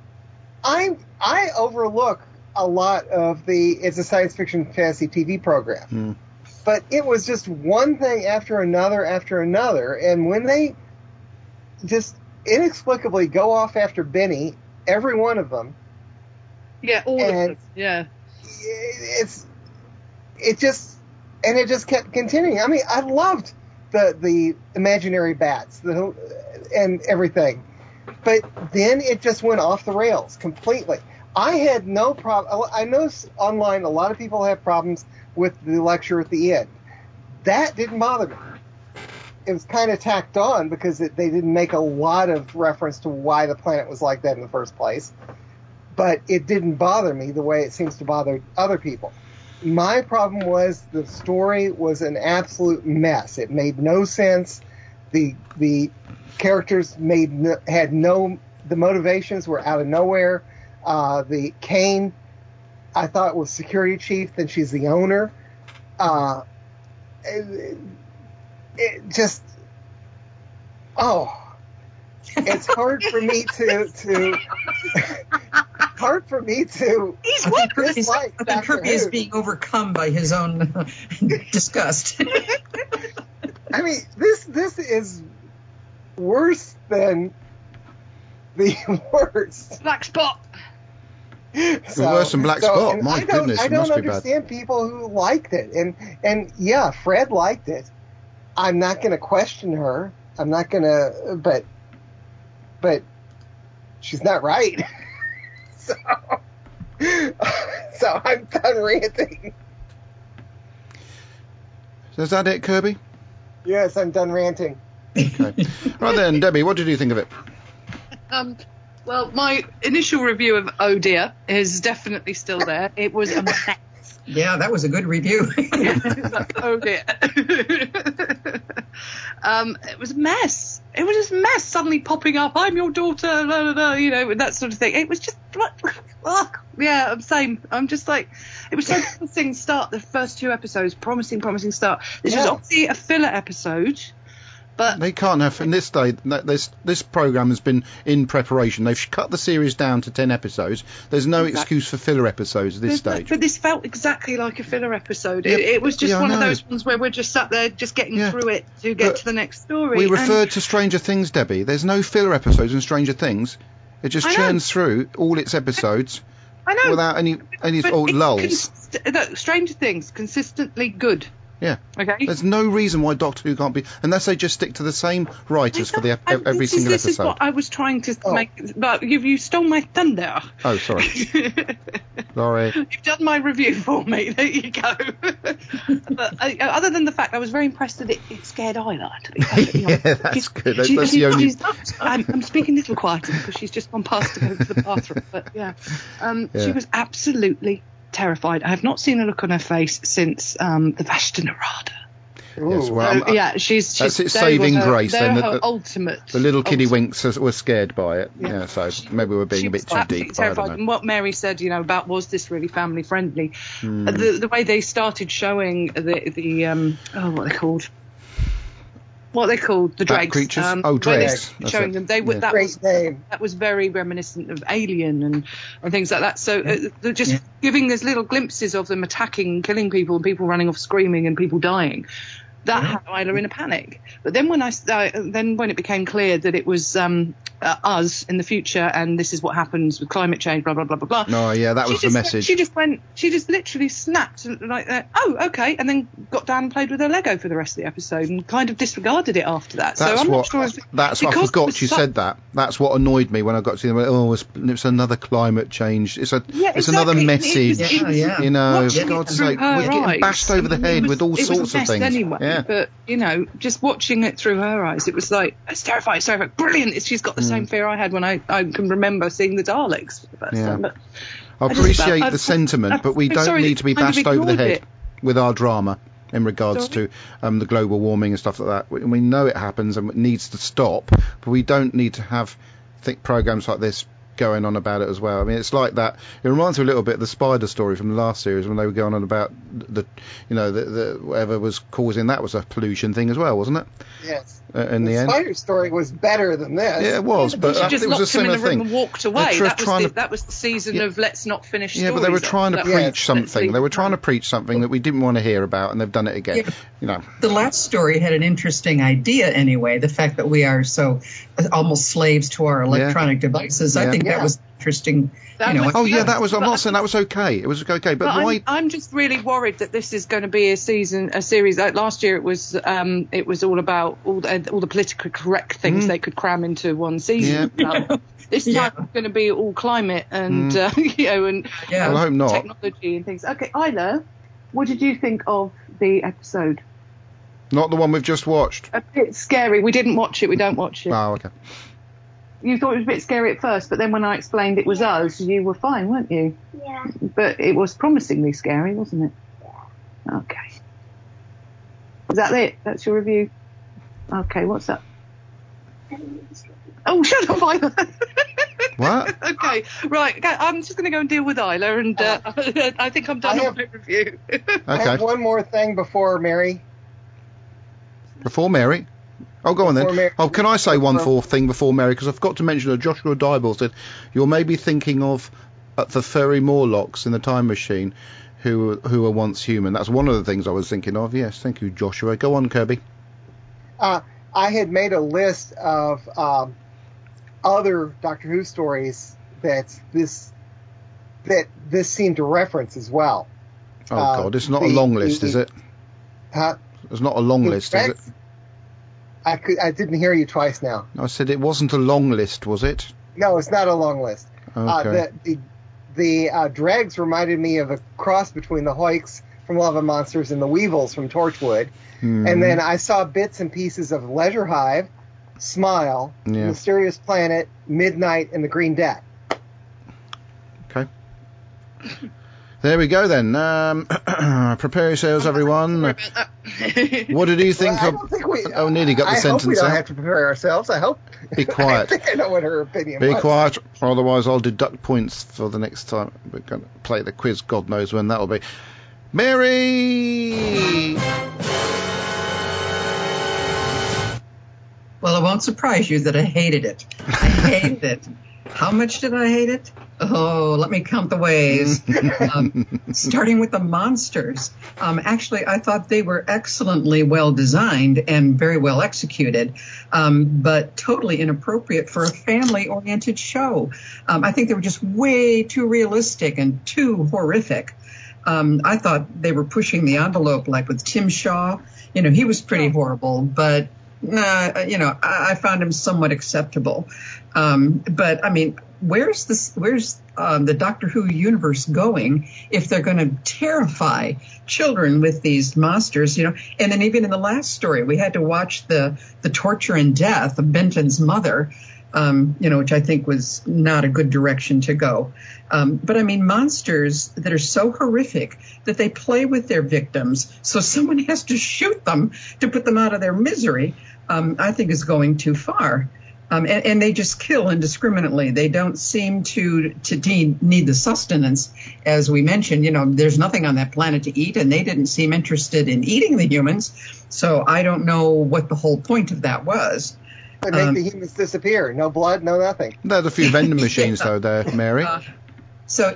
I overlook a lot of it's a science fiction fantasy TV program. But it was just one thing after another, and when they just inexplicably go off after Benny, every one of them. Yeah, all of them. Yeah. It just kept continuing. I mean, I loved the imaginary bats and everything, but then it just went off the rails completely. I had no problem. I know online a lot of people have problems with the lecture at the end. That didn't bother me. It was kind of tacked on because they didn't make a lot of reference to why the planet was like that in the first place. But it didn't bother me the way it seems to bother other people. My problem was the story was an absolute mess. It made no sense. The characters the motivations were out of nowhere. The Kane, I thought was security chief, then she's the owner. It's hard for me to hard for me to dislike Dr. Who. Kirby is being overcome by his own disgust. I mean, this is worse than the worst. Black Spot. Worse than Black Spot. My goodness, I it must don't be bad. understand people who liked it, and yeah, Fred liked it. I'm not going to question her. I'm not going to, but she's not right. So I'm done ranting. So is that it, Kirby? Yes, I'm done ranting. Okay. Right then, Debbie, what did you think of it? Well, my initial review of Oh Dear is definitely still there. It was a mess. Yeah, that was a good review. Oh dear. It was a mess. It was just a mess. Suddenly popping up, I'm your daughter, blah, blah, blah, that sort of thing. It was just, yeah, same. I'm just like, it was so promising start. The first two episodes, promising start. This was obviously a filler episode. But they can't have, in this day, this program has been in preparation. They've cut the series down to 10 episodes. There's no excuse for filler episodes at this stage. But this felt exactly like a filler episode. Yeah, it was just one of those ones where we're just sat there just getting through it to get to the next story. We referred to Stranger Things, Debbie. There's no filler episodes in Stranger Things. It just churns through all its episodes without any lulls. Stranger Things, consistently good. Yeah. Okay. There's no reason why Doctor Who can't be, unless they just stick to the same writers for every single episode. This is what I was trying to make, but you stole my thunder. Oh, sorry. Sorry. You've done my review for me. There you go. But other than the fact I was very impressed that it scared Isla. Yeah, that's good. That's the only. I'm speaking a little quieter because she's just gone past to go to the bathroom. But she was absolutely terrified. I have not seen a look on her face since the Vashta Narada. Yes, well, she's that's its saving grace. Then the ultimate. The little kiddie winks were scared by it. Yeah, so maybe we're being a bit too deep. Terrified. And what Mary said, about was this really family friendly? The way they started showing the what they're called. What they called the dregs. Creatures? Dregs. Showing them. That was very reminiscent of Alien and things like that. So they're just giving us little glimpses of them attacking and killing people and people running off screaming and people dying. That had Isla in a panic. But then when it became clear that it was us in the future, and this is what happens with climate change, blah blah blah blah blah. Oh yeah, that was the message. She just literally snapped like that. Oh, okay, and then got down and played with her Lego for the rest of the episode, and kind of disregarded it after that. That's so I'm what, not sure. I forgot you said that. That's what annoyed me when I got to the. Oh, it's another climate change. It's another message. You know, for God's sake, we're getting bashed over the head with all sorts of things. Anyway, yeah. But you know, just watching it through her eyes, it was like it's terrifying, brilliant. She's got the same fear I had when I can remember seeing the Daleks for the first time. But I appreciate the sentiment, but we don't need to be bashed over the head with our drama in regards to the global warming and stuff like that. We know it happens and it needs to stop, but we don't need to have programs like this going on about it as well. I mean, it's like that. It reminds me a little bit of the spider story from the last series when they were going on about the whatever was causing that was a pollution thing as well, wasn't it? Yes. In the end, the spider story was better than this. Yeah, it was, but she just it was a locked him in similar a room thing. And walked away. That was the season of let's not finish. Yeah, but they were trying to preach something. They were trying to preach something that we didn't want to hear about, and they've done it again. Yeah. You know, the last story had an interesting idea anyway. The fact that we are so almost slaves to our electronic devices. I think that was interesting. That was. I'm not saying that was okay. It was okay, but why? I'm just really worried that this is going to be a series. Like last year, it was all about all the politically correct things they could cram into one season. Yeah. This time it's going to be all climate and Well, I hope not. Technology and things. Okay, Isla, what did you think of the episode? Not the one we've just watched. A bit scary. We didn't watch it. We don't watch it. Oh, okay. You thought it was a bit scary at first, but then when I explained it was us, you were fine, weren't you? Yeah. But it was promisingly scary, wasn't it? Yeah. Okay. Is that it? That's your review? Okay, what's up? Oh, shut up, Isla. What? Okay, right. I'm just going to go and deal with Isla, and I think I'm done with my review. Okay. I have one more thing before Mary. Before Mary? Oh, go on then. Oh, can I say one thing before Mary? Because I forgot to mention that Joshua Dybel said you're maybe thinking of the furry Morlocks in the Time Machine who were once human. That's one of the things I was thinking of. Yes, thank you, Joshua. Go on, Kirby. I had made a list of other Doctor Who stories that this seemed to reference as well. Oh, God, it's not a long list, is it? It's not a long list, is it? I didn't hear you twice now. I said it wasn't a long list, was it? No, it's not a long list. Okay. The dregs reminded me of a cross between the Hoiks from Love and Monsters and the Weevils from Torchwood. And then I saw bits and pieces of Leisure Hive, Smile, Mysterious Planet, Midnight, and the Green Death. Okay. There we go then. Prepare yourselves, everyone. What did you think of? Nearly got the sentence out. I hope we don't have to prepare ourselves. I hope. Be quiet. I think I know what her opinion was. Be quiet, otherwise I'll deduct points for the next time. We're going to play the quiz. God knows when that'll be. Mary! Well, it won't surprise you that I hated it. I hated it. How much did I hate it? Oh, let me count the ways. Starting with the monsters. Actually, I thought they were excellently well designed and very well executed, but totally inappropriate for a family-oriented show. I think they were just way too realistic and too horrific. I thought they were pushing the envelope, like with Tim Shaw. You know, he was pretty horrible, but I found him somewhat acceptable. But I mean, where's the Doctor Who universe going if they're going to terrify children with these monsters, you know? And then even in the last story, we had to watch the torture and death of Benton's mother, which I think was not a good direction to go. But I mean, monsters that are so horrific that they play with their victims, so someone has to shoot them to put them out of their misery, I think is going too far. And they just kill indiscriminately. They don't seem to need the sustenance. As we mentioned, there's nothing on that planet to eat, and they didn't seem interested in eating the humans. So I don't know what the whole point of that was. They make the humans disappear. No blood, no nothing. There's a few vending machines, though, there, Mary. So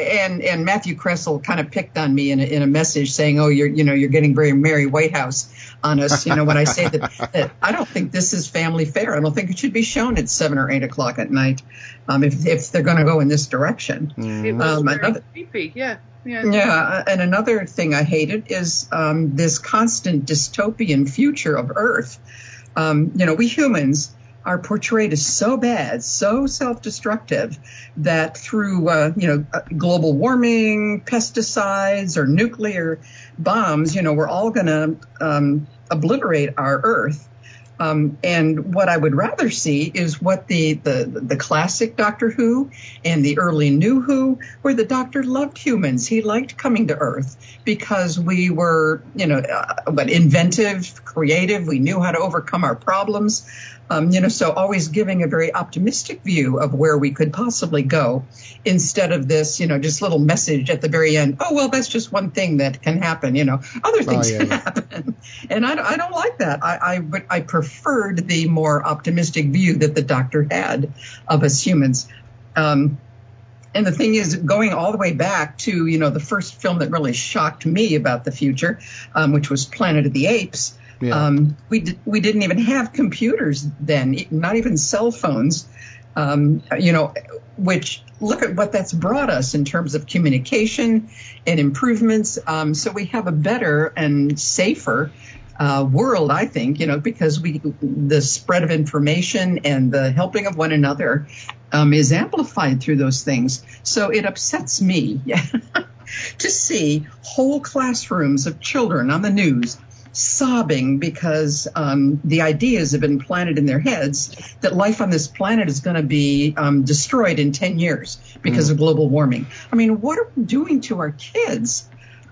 Matthew Kressel kind of picked on me in a message saying, "Oh, you're getting very Mary Whitehouse." on us, when I say that I don't think this is family fare. I don't think it should be shown at 7 or 8 o'clock at night if they're going to go in this direction. It was very creepy, yeah. Yeah, and another thing I hated is this constant dystopian future of Earth. We humans are portrayed as so bad, so self-destructive, that through, global warming, pesticides, or nuclear bombs, we're all going to obliterate our Earth. And what I would rather see is what the classic Doctor Who and the early New Who, where the Doctor loved humans. He liked coming to Earth because we were, inventive, creative. We knew how to overcome our problems. So always giving a very optimistic view of where we could possibly go, instead of this, just little message at the very end. Oh, well, that's just one thing that can happen. Other things can happen. And I don't like that. But I preferred the more optimistic view that the Doctor had of us humans. And the thing is, going all the way back to, the first film that really shocked me about the future, which was Planet of the Apes. Yeah. We didn't even have computers then, not even cell phones, which look at what that's brought us in terms of communication and improvements. So we have a better and safer world, I think, because the spread of information and the helping of one another is amplified through those things. So it upsets me to see whole classrooms of children on the news sobbing because the ideas have been planted in their heads that life on this planet is going to be destroyed in 10 years because of global warming. I mean, what are we doing to our kids?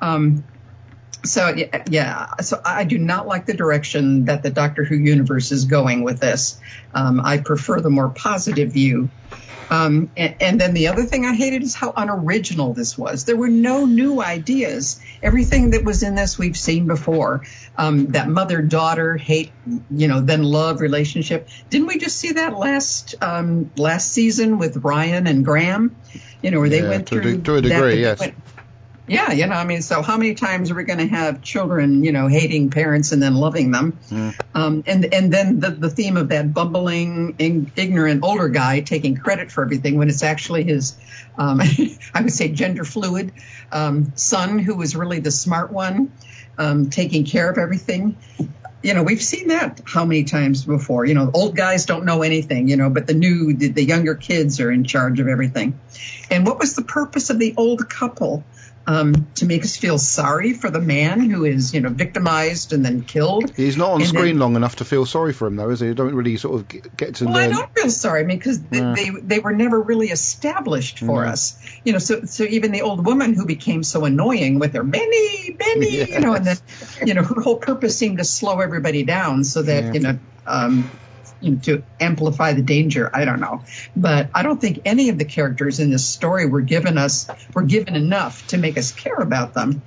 So I do not like the direction that the Doctor Who universe is going with this. I prefer the more positive view. And then the other thing I hated is how unoriginal this was. There were no new ideas. Everything that was in this we've seen before. That mother-daughter hate, then love relationship. Didn't we just see that last season with Ryan and Graham? Where they went through to a degree, yes. Yeah, so how many times are we going to have children, hating parents and then loving them? And then the theme of that bumbling, ignorant older guy taking credit for everything when it's actually his, I would say, gender fluid son who was really the smart one, taking care of everything. We've seen that how many times before. Old guys don't know anything, but the younger kids are in charge of everything. And what was the purpose of the old couple? To make us feel sorry for the man who is, victimized and then killed. He's not on screen long enough to feel sorry for him, though, is he? You don't really sort of get to learn. I don't feel sorry because they were never really established for us. So even the old woman who became so annoying with her Benny, yes. And then, her whole purpose seemed to slow everybody down so that, to amplify the danger. I don't know. But I don't think any of the characters in this story were given enough to make us care about them.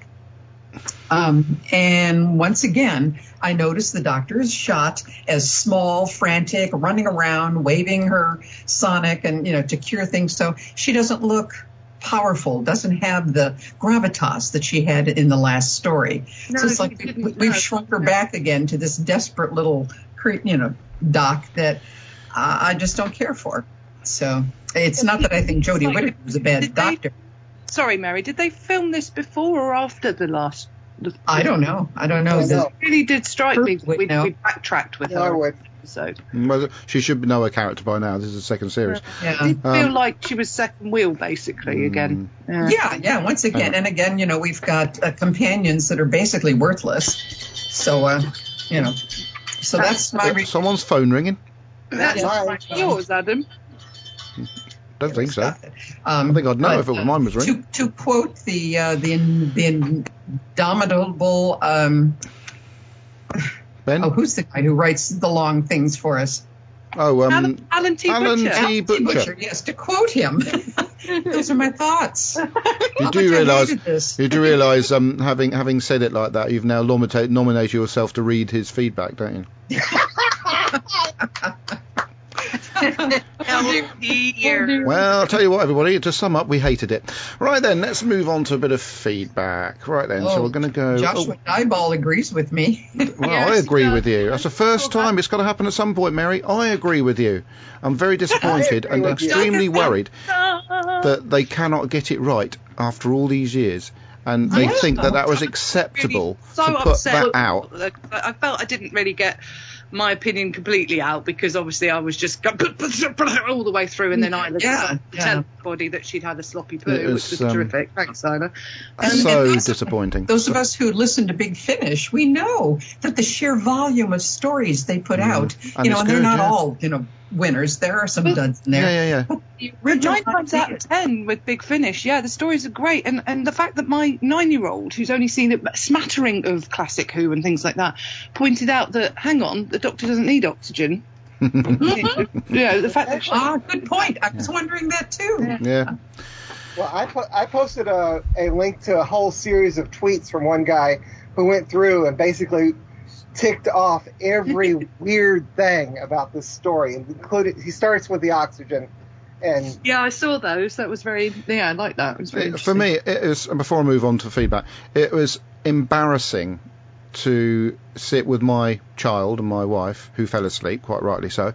And once again, I noticed the Doctor is shot as small, frantic, running around, waving her sonic and, to cure things. So she doesn't look powerful, doesn't have the gravitas that she had in the last story. No, so it's like we've shrunk her back again to this desperate little, Doc that I just don't care for. So it's not that I think Jodie Whittaker was a bad doctor. Sorry, Mary, did they film this before or after the last? I don't know. It really did strike me. We backtracked with her episode. Well, she should know her character by now. This is the second series. Yeah. It did feel like she was second wheel, basically, again. Yeah, once again. And again, we've got companions that are basically worthless. So, So that's my... Someone's phone ringing. That's yours, Adam. Don't think so. I think I'd know if mine was ringing. To quote the indomitable... Ben? Who's the guy who writes the long things for us? Alan T. Butcher. Yes, to quote him. Those are my thoughts. You do realise, having said it like that, you've now nominated yourself to read his feedback, don't you? Now, Well, I'll tell you what, everybody, to sum up, we hated it. Right then, let's move on to a bit of feedback. Right then, so we're going to go... Joshua Eyeball agrees with me. Well, I agree with you. That's the first time. It's got to happen at some point, Mary. I agree with you. I'm very disappointed and extremely worried that they cannot get it right after all these years. And they think that was acceptable to put that out. I felt I didn't really get my opinion completely out because obviously I was just all the way through, and then I tell everybody that she'd had a sloppy poo, which was terrific. Thanks, Siler. So disappointing. Those of us who listen to Big Finish, we know that the sheer volume of stories they put out, and they're not all, winners. There are some duds in there. Yeah. 9 times out of 10 with Big Finish, the stories are great, and the fact that my 9-year-old, who's only seen a smattering of classic Who and things like that, pointed out that, hang on, the Doctor doesn't need oxygen. The fact that good point. I was wondering that too. Yeah. Well, I posted a link to a whole series of tweets from one guy who went through and basically ticked off every weird thing about this story, including he starts with the oxygen. And I saw those. That was very I like that. It was very for me. It was, before I move on to feedback, it was embarrassing to sit with my child and my wife, who fell asleep, quite rightly so,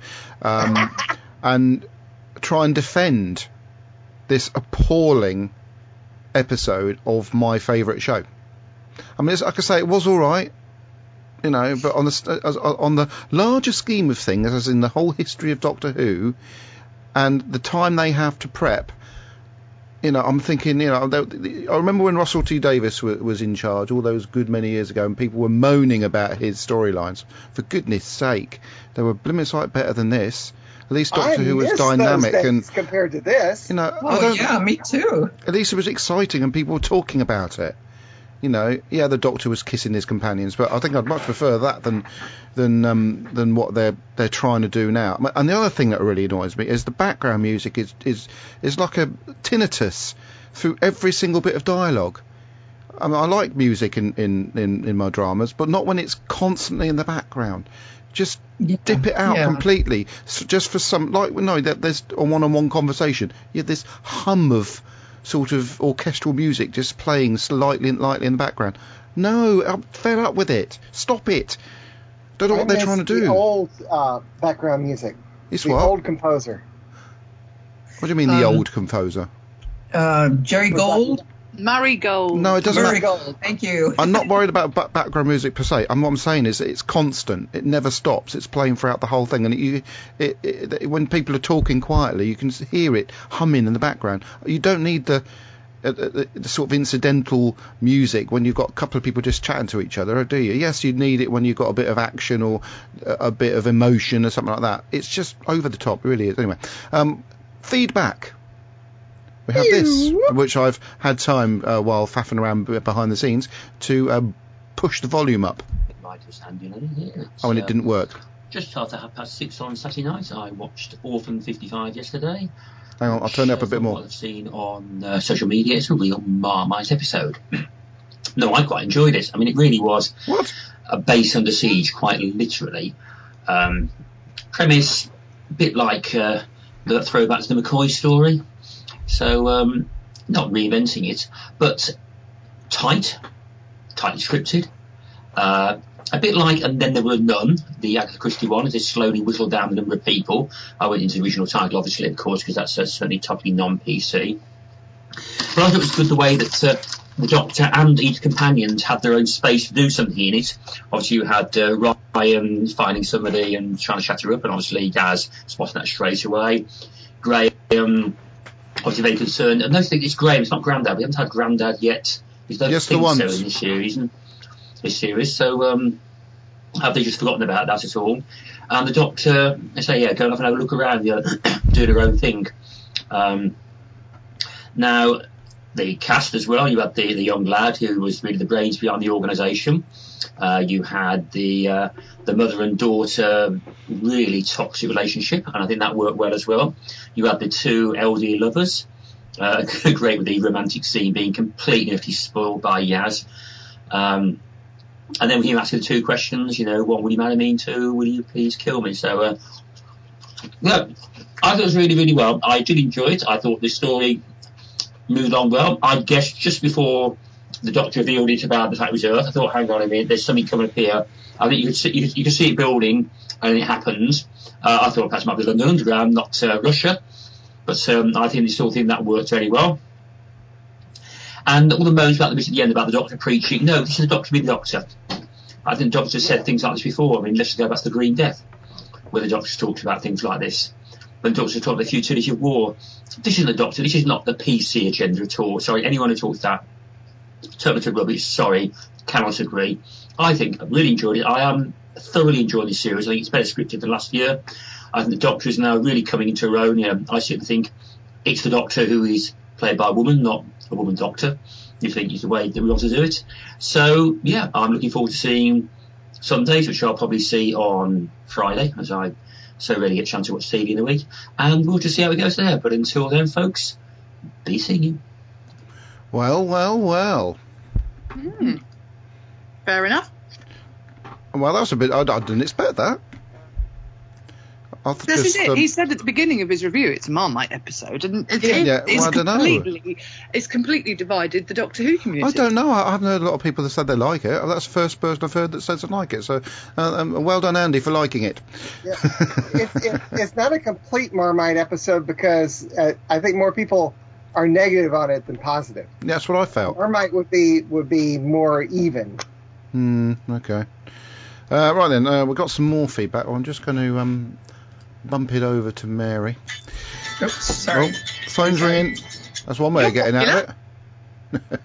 and try and defend this appalling episode of my favourite show. I mean, like I say, it was all right, but on the larger scheme of things, as in the whole history of Doctor Who, and the time they have to prep, I'm thinking, I remember when Russell T Davies was in charge all those good many years ago, and people were moaning about his storylines. For goodness sake, they were blimmin' sight better than this. At least Doctor Who was dynamic and compared to this. Me too. At least it was exciting and people were talking about it. The Doctor was kissing his companions, but I think I'd much prefer that than what they're trying to do now. And the other thing that really annoys me is the background music is like a tinnitus through every single bit of dialogue. I mean, I like music in my dramas, but not when it's constantly in the background. Just dip it out completely. So just for some, there's a one-on-one conversation. This hum of sort of orchestral music just playing lightly in the background. No, I'm fed up with it. Stop it. Don't know what they're trying to do. The old background music. It's what? The old composer. What do you mean, the old composer? Jerry Gold? Murray Gold. No, it doesn't matter. Gold. Thank you. I'm not worried about background music per se. What I'm saying is that it's constant. It never stops. It's playing throughout the whole thing. And when people are talking quietly, you can hear it humming in the background. You don't need the sort of incidental music when you've got a couple of people just chatting to each other, do you? Yes, you need it when you've got a bit of action or a bit of emotion or something like that. It's just over the top, it really is. Anyway, feedback. We have this, which I've had time while faffing around behind the scenes to push the volume up. And it didn't work. Just after 6:30 on Saturday night, I watched Orphan 55 yesterday. Hang on, I'll turn it up a bit more. What I've seen on social media, it's a real Marmite episode. No, I quite enjoyed it. I mean, it really was a base under siege, quite literally. Premise, a bit like the throwback to the McCoy story. So, not reinventing it, but tightly scripted. A bit like And Then There Were None, the Agatha Christie one, as it slowly whittled down the number of people. I went into the original title, obviously, of course, because that's certainly totally non-PC. But I thought it was good the way that the Doctor and each companion had their own space to do something in it. Obviously, you had Ryan finding somebody and trying to chat her up, and obviously Gaz spotting that straight away. Graham... obviously very concerned. And those think it's Graham, it's not Grandad. We haven't had Grandad yet. We don't think so in this series. So have they just forgotten about that at all? And the Doctor, they say, go and have a look around, doing her own thing. Now, the cast as well, you had the young lad who was really the brains behind the organisation. You had the mother and daughter really toxic relationship, and I think that worked well as well. You had the two elderly lovers, great with the romantic scene being completely spoiled by Yaz. And then when you ask the two questions, one, will you marry me, and two, will you please kill me? So, I thought it was really, really well. I did enjoy it. I thought the story moved on well. I guess just before the Doctor revealed it about the fact it was Earth, I thought, hang on a minute, there's something coming up here. I think you could see it building, and it happens. I thought perhaps it might be London Underground, not Russia. But I think this sort of thing that worked very well. And all the moans about the bit at the end about the Doctor preaching, no, this is the Doctor being the Doctor. I think the Doctor said things like this before. I mean, let's go back to the Green Death, where the Doctor's talked about things like this. When the Doctor's talked about the futility of war. This isn't the Doctor. This is not the PC agenda at all. Sorry, anyone who talks that, totally rubbish. Sorry, cannot agree. I think I really enjoyed it. I am thoroughly enjoying this series. I think it's better scripted than last year. I think the Doctor is now really coming into her own. I certainly think it's the Doctor who is played by a woman, not a woman Doctor. You think is the way that we want to do it. So, yeah, I'm looking forward to seeing Sundays, which I'll probably see on Friday, as I so rarely get a chance to watch TV in the week. And we'll just see how it goes there. But until then, folks, be singing. Well. Fair enough. Well, that was a bit... I didn't expect that. This is it. He said at the beginning of his review it's a Marmite episode, and it's completely divided the Doctor Who community. I don't know. I haven't heard a lot of people that said they like it. That's the first person I've heard that says they like it. So, well done, Andy, for liking it. Yeah. It's not a complete Marmite episode because I think more people are negative on it than positive. Yeah, that's what I felt. Marmite would be more even. Okay. Right then, we've got some more feedback. I'm just going to bump it over to Mary. Oops, sorry. Oh, phone's ringing. That's one way of getting out of it.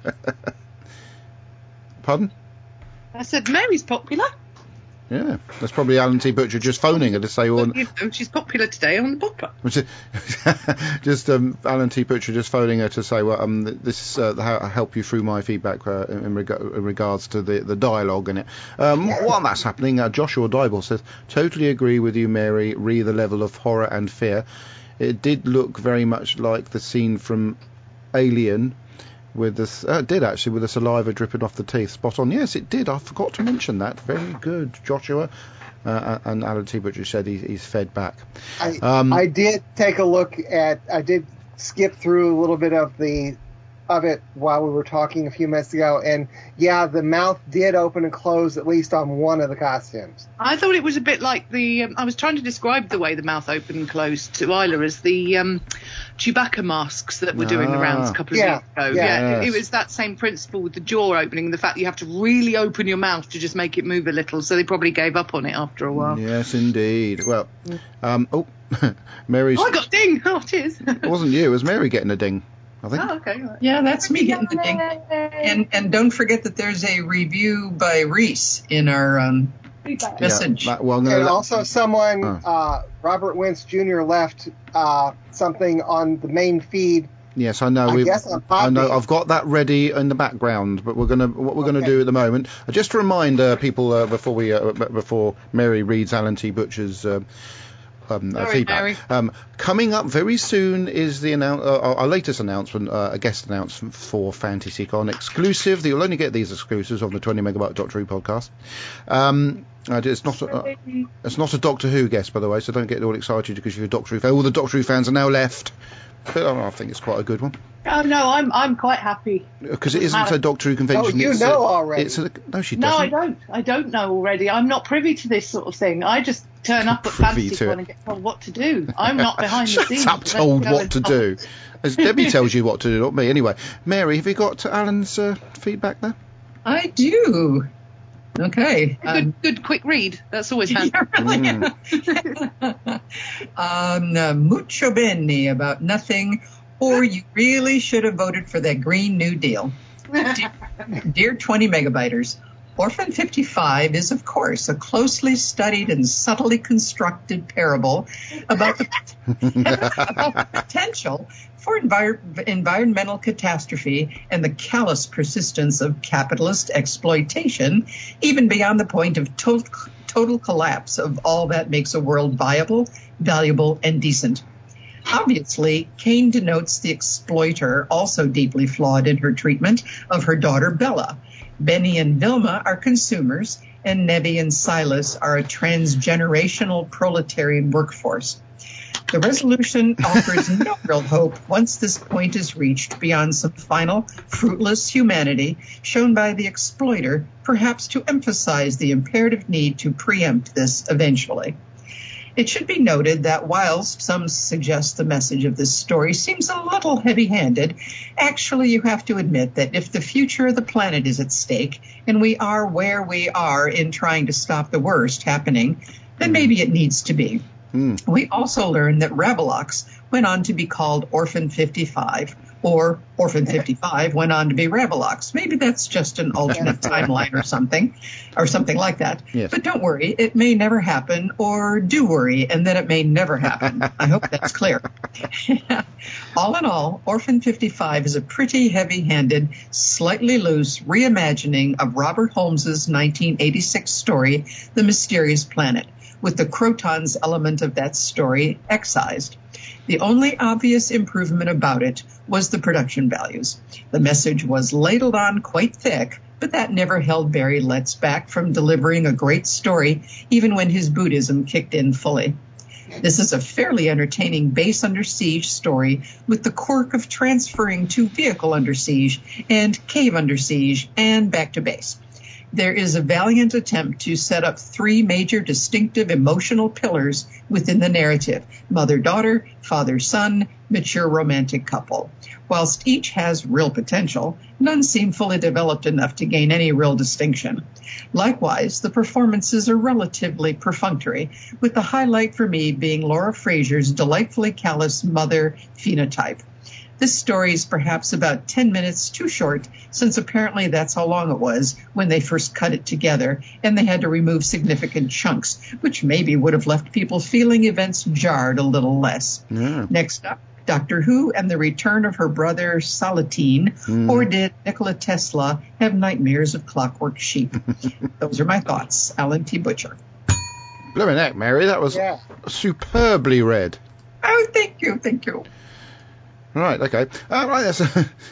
Pardon? I said Mary's popular. Yeah, that's probably Alan T. Butcher just phoning her to say... Well, she's popular today on the podcast. Just Alan T. Butcher just phoning her to say, well, this help you through my feedback in regards to the dialogue in it. While that's happening, Joshua Dybel says, totally agree with you, Mary, re the level of horror and fear. It did look very much like the scene from Alien, with this, it did actually, with the saliva dripping off the teeth. Spot on. Yes, it did. I forgot to mention that. Very good, Joshua. And Alan T. Butcher said he's fed back. I did take a look at. I did skip through a little bit of it while we were talking a few minutes ago, and yeah, the mouth did open and close at least on one of the costumes. I thought it was a bit like I was trying to describe the way the mouth opened and closed to Isla as the Chewbacca masks that were doing the rounds a couple of years ago. Yes. It was that same principle with the jaw opening and the fact that you have to really open your mouth to just make it move a little, so they probably gave up on it after a while. Yes, indeed. Well, Mary's... Oh, I got a ding! Oh, cheers. It wasn't you, it was Mary getting a ding, I think. Oh, okay. Right. Yeah, that's me getting the ding. And don't forget that there's a review by Reese in our message. And also someone, Robert Wentz Jr. left something on the main feed. Yes, I know. I've got that ready in the background, but what we're gonna do at the moment, just to remind people before Mary reads Alan T. Butcher's feedback. Coming up very soon is our latest announcement, a guest announcement for FantasyCon exclusive. You'll only get these exclusives on the 20 Megabyte Doctor Who podcast. It's not a Doctor Who guest, by the way, so don't get all excited because you're a Doctor Who fan. All the Doctor Who fans are now left. But I think it's quite a good one. Oh no, I'm quite happy because it isn't a Doctor Who convention. Oh, you know already. No, she doesn't. No, I don't know already. I'm not privy to this sort of thing. I just turn up at FantasyCon and get told what to do. I'm not behind the scenes. Shut up, told what to do. As Debbie tells you what to do, not me. Anyway, Mary, have you got Alan's feedback there? I do. Okay. Good quick read. That's always handy. Mucho bene about nothing, or you really should have voted for that Green New Deal. Dear 20 Megabyters, Orphan 55 is, of course, a closely studied and subtly constructed parable about the potential for environmental catastrophe and the callous persistence of capitalist exploitation, even beyond the point of total collapse of all that makes a world viable, valuable, and decent. Obviously, Kane denotes the exploiter, also deeply flawed in her treatment of her daughter Bella. Benny and Vilma are consumers, and Nevi and Silas are a transgenerational proletarian workforce. The resolution offers no real hope once this point is reached beyond some final, fruitless humanity shown by the exploiter, perhaps to emphasize the imperative need to preempt this eventually. It should be noted that whilst some suggest the message of this story seems a little heavy-handed, actually you have to admit that if the future of the planet is at stake, and we are where we are in trying to stop the worst happening, then maybe it needs to be. We also learned that Ravalox went on to be called Orphan 55, or Orphan 55 went on to be Ravalox. Maybe that's just an alternate timeline or something like that. Yes. But don't worry, it may never happen, or do worry, and that it may never happen. I hope that's clear. All in all, Orphan 55 is a pretty heavy-handed, slightly loose reimagining of Robert Holmes's 1986 story, The Mysterious Planet, with the Crotons element of that story excised. The only obvious improvement about it was the production values. The message was ladled on quite thick, but that never held Barry Letts back from delivering a great story, even when his Buddhism kicked in fully. This is a fairly entertaining base under siege story with the quirk of transferring to vehicle under siege and cave under siege and back to base. There is a valiant attempt to set up three major distinctive emotional pillars within the narrative: mother-daughter, father-son, mature romantic couple. Whilst each has real potential, none seem fully developed enough to gain any real distinction. Likewise, the performances are relatively perfunctory, with the highlight for me being Laura Fraser's delightfully callous mother phenotype. This story is perhaps about 10 minutes too short, since apparently that's how long it was when they first cut it together, and they had to remove significant chunks, which maybe would have left people feeling events jarred a little less. Yeah. Next up, Doctor Who and the return of her brother Salatine, or did Nikola Tesla have nightmares of clockwork sheep? Those are my thoughts. Alan T. Butcher. Blimey heck, Mary, that was superbly read. Oh, thank you. Right, okay. Right, that's...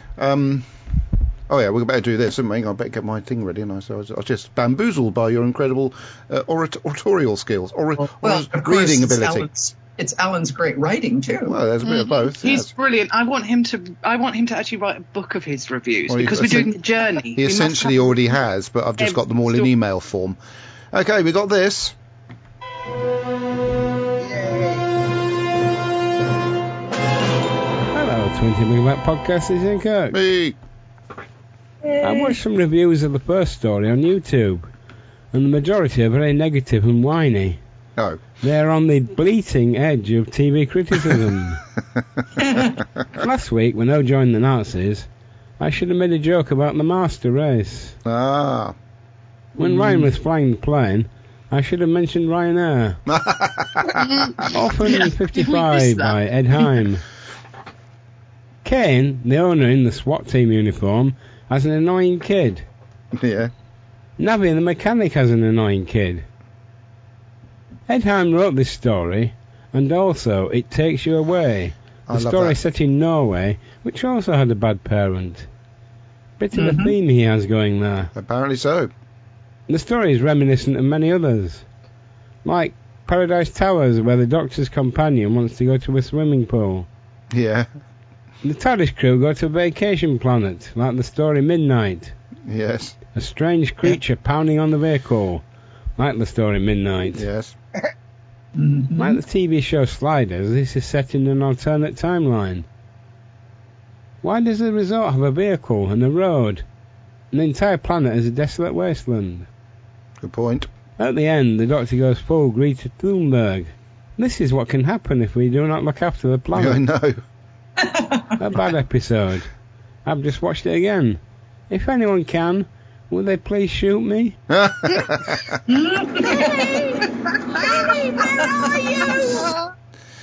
oh, yeah, we better do this, haven't we? I better get my thing ready, and I was just bamboozled by your incredible oratorial skills, reading ability. It's Alan's great writing, too. Well, there's a bit of both. He's brilliant. I want him to actually write a book of his reviews, because we're doing the journey. He essentially already has, but I've just got them all in email form. Okay, we got this. Hello, 20 Megabyte Podcast, is Ian Kirk. Me. I watched some reviews of the first story on YouTube, and the majority are very negative and whiny. Oh. They're on the bleating edge of TV criticism. Last week, when I joined the Nazis, I should have made a joke about the master race. Ah. When Ryan was flying the plane, I should have mentioned Ryanair. Orphan 55 by Ed Heim. Kane, the owner in the SWAT team uniform, has an annoying kid. Yeah. Navi, the mechanic, has an annoying kid. Ed Heim wrote this story, and also It Takes You Away, the story set in Norway, which also had a bad parent. Bit of a theme he has going there. Apparently so. The story is reminiscent of many others, like Paradise Towers, where the Doctor's companion wants to go to a swimming pool. Yeah. The TARDIS crew go to a vacation planet, like the story Midnight. Yes. A strange creature pounding on the vehicle, like the story Midnight. Yes. Like the TV show Sliders, this is set in an alternate timeline. Why does the resort have a vehicle and a road? And the entire planet is a desolate wasteland. Good point. At the end, the Doctor goes full Greta Thunberg. This is what can happen if we do not look after the planet. Yeah, I know. A bad episode. I've just watched it again. If anyone can, will they please shoot me? Where are you?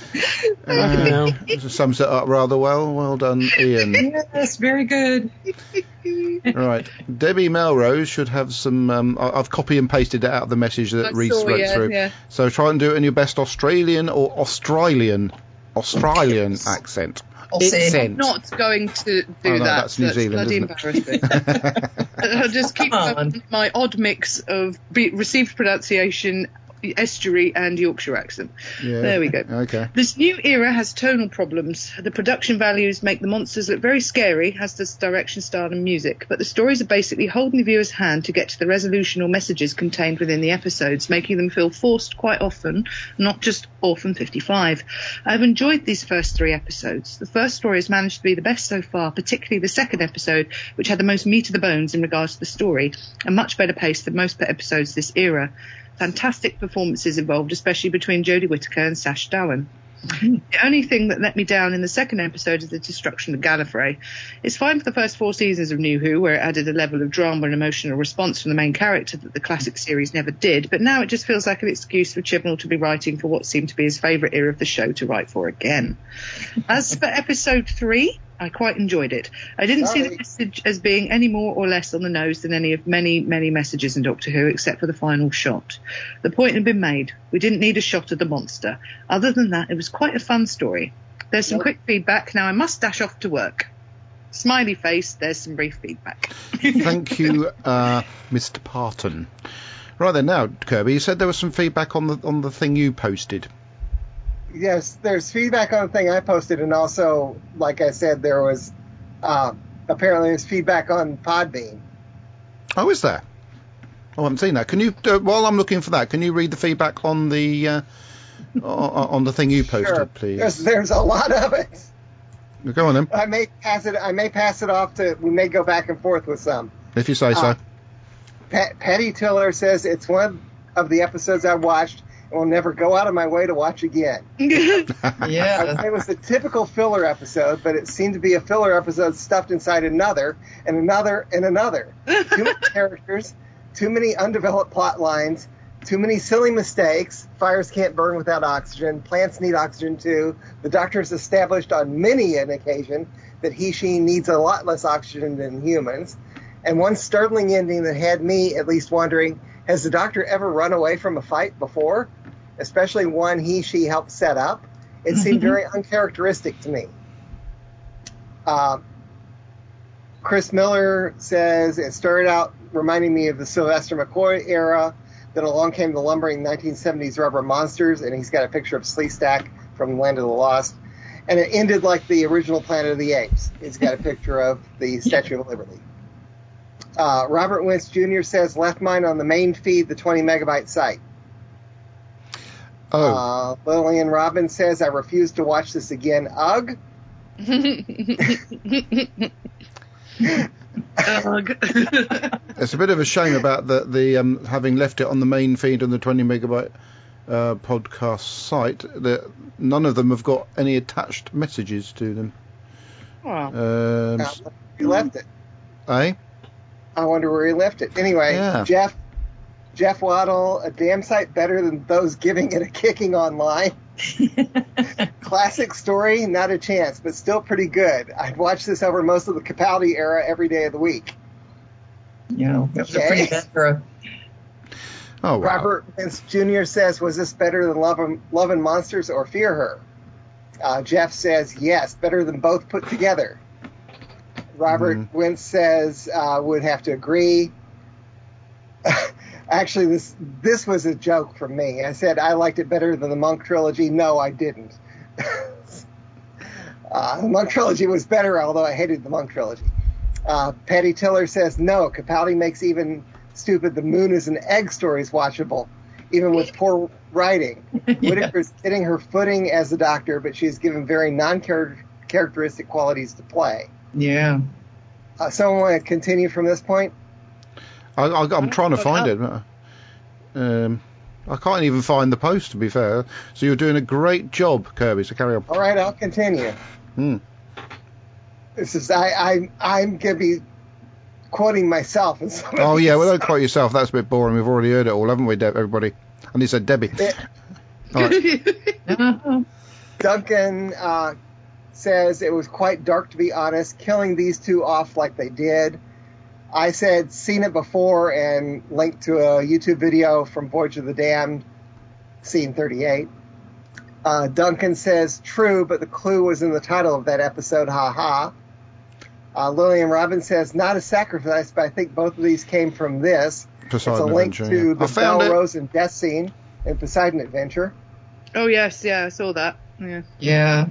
This sums it up rather well. Well done, Ian. Yes, very good. Right. Debbie Melrose should have some... I've copy and pasted it out of the message that Reese wrote through. Yeah. So try and do it in your best Australian or Australian accent. I'm not going to do that. That's New Zealand, bloody embarrassing. I'll just keep my odd mix of received pronunciation, estuary and Yorkshire accent. Yeah. There we go. Okay. This new era has tonal problems. The production values make the monsters look very scary, as does direction, style and music, but the stories are basically holding the viewer's hand to get to the resolution or messages contained within the episodes, making them feel forced quite often, not just Orphan 55. I've enjoyed these first 3 episodes. The first story has managed to be the best so far, particularly the second episode, which had the most meat to the bones in regards to the story, and much better paced than most episodes this era. Fantastic performances involved, especially between Jodie Whittaker and Sash Dhawan. The only thing that let me down in the second episode is the destruction of Gallifrey. It's fine for the first 4 seasons of New Who, where it added a level of drama and emotional response from the main character that the classic series never did, but now it just feels like an excuse for Chibnall to be writing for what seemed to be his favourite era of the show to write for again. As for episode 3, I quite enjoyed it. I didn't see the message as being any more or less on the nose than any of many, many messages in Doctor Who, except for the final shot. The point had been made. We didn't need a shot of the monster. Other than that, it was quite a fun story. There's some quick feedback. Now I must dash off to work. Smiley face, there's some brief feedback. Thank you, Mr. Parton. Right then, now, Kirby, you said there was some feedback on the thing you posted. Yes, there's feedback on the thing I posted, and also, like I said, there was apparently there's feedback on Podbean. Oh, is there? Oh, I haven't seen that. Can you, while I'm looking for that, can you read the feedback on the thing you posted, sure. please? There's a lot of it. Go on then. I may pass it off to. We may go back and forth with some. If you say so. Patty Tiller says it's one of the episodes I watched and will never go out of my way to watch again. Yeah. It was a typical filler episode, but it seemed to be a filler episode stuffed inside another, and another, and another. Too many characters, too many undeveloped plot lines, too many silly mistakes. Fires can't burn without oxygen. Plants need oxygen too. The Doctor has established on many an occasion that she needs a lot less oxygen than humans. And one startling ending that had me at least wondering, has the Doctor ever run away from a fight before? Especially one she helped set up. It seemed very uncharacteristic to me. Chris Miller says it started out reminding me of the Sylvester McCoy era. Then along came the lumbering 1970s rubber monsters, and he's got a picture of Sleestak from Land of the Lost. And it ended like the original Planet of the Apes. He's got a picture of the Statue of Liberty. Robert Wentz Jr. says left mine on the main feed, the 20 megabyte site. Oh. Lillian Robbins says I refuse to watch this again. Ugh. It's a bit of a shame about the having left it on the main feed on the 20 megabyte podcast site. That none of them have got any attached messages to them. Wow. He left it. Eh? I wonder where he left it. Anyway, yeah. Jeff Waddle, a damn sight better than those giving it a kicking online. Classic story, not a chance, but still pretty good. I'd watch this over most of the Capaldi era every day of the week. Yeah, that's a pretty bad era. Oh, wow. Robert Vince Jr. says, was this better than Love and Monsters or Fear Her? Jeff says, yes, better than both put together. Robert Wentz says, would have to agree. Actually, this was a joke from me. I said I liked it better than the Monk trilogy. No, I didn't. The Monk trilogy was better, although I hated the Monk trilogy. Patty Tiller says, no, Capaldi makes even stupid The Moon is an Egg stories watchable, even with poor writing. Whittaker's getting her footing as the Doctor, but she's given very non-characteristic qualities to play. Yeah. Someone want to continue from this point? I'm trying to find it. I can't even find the post, to be fair. So you're doing a great job, Kirby, so carry on. All right, I'll continue. This is I'm going to be quoting myself. Oh, yeah, well, don't quote yourself. That's a bit boring. We've already heard it all, haven't we, everybody? And he said Debbie. Duncan says it was quite dark, to be honest, killing these two off like they did. I said, seen it before, and linked to a YouTube video from Voyage of the Damned, scene 38. Duncan says, true, but the clue was in the title of that episode, ha. Lillian Robbins says, not a sacrifice, but I think both of these came from this. It's a link to the Bell, Rose, and Death scene and Poseidon Adventure. Oh yes, yeah, I saw that. Yeah. Yeah.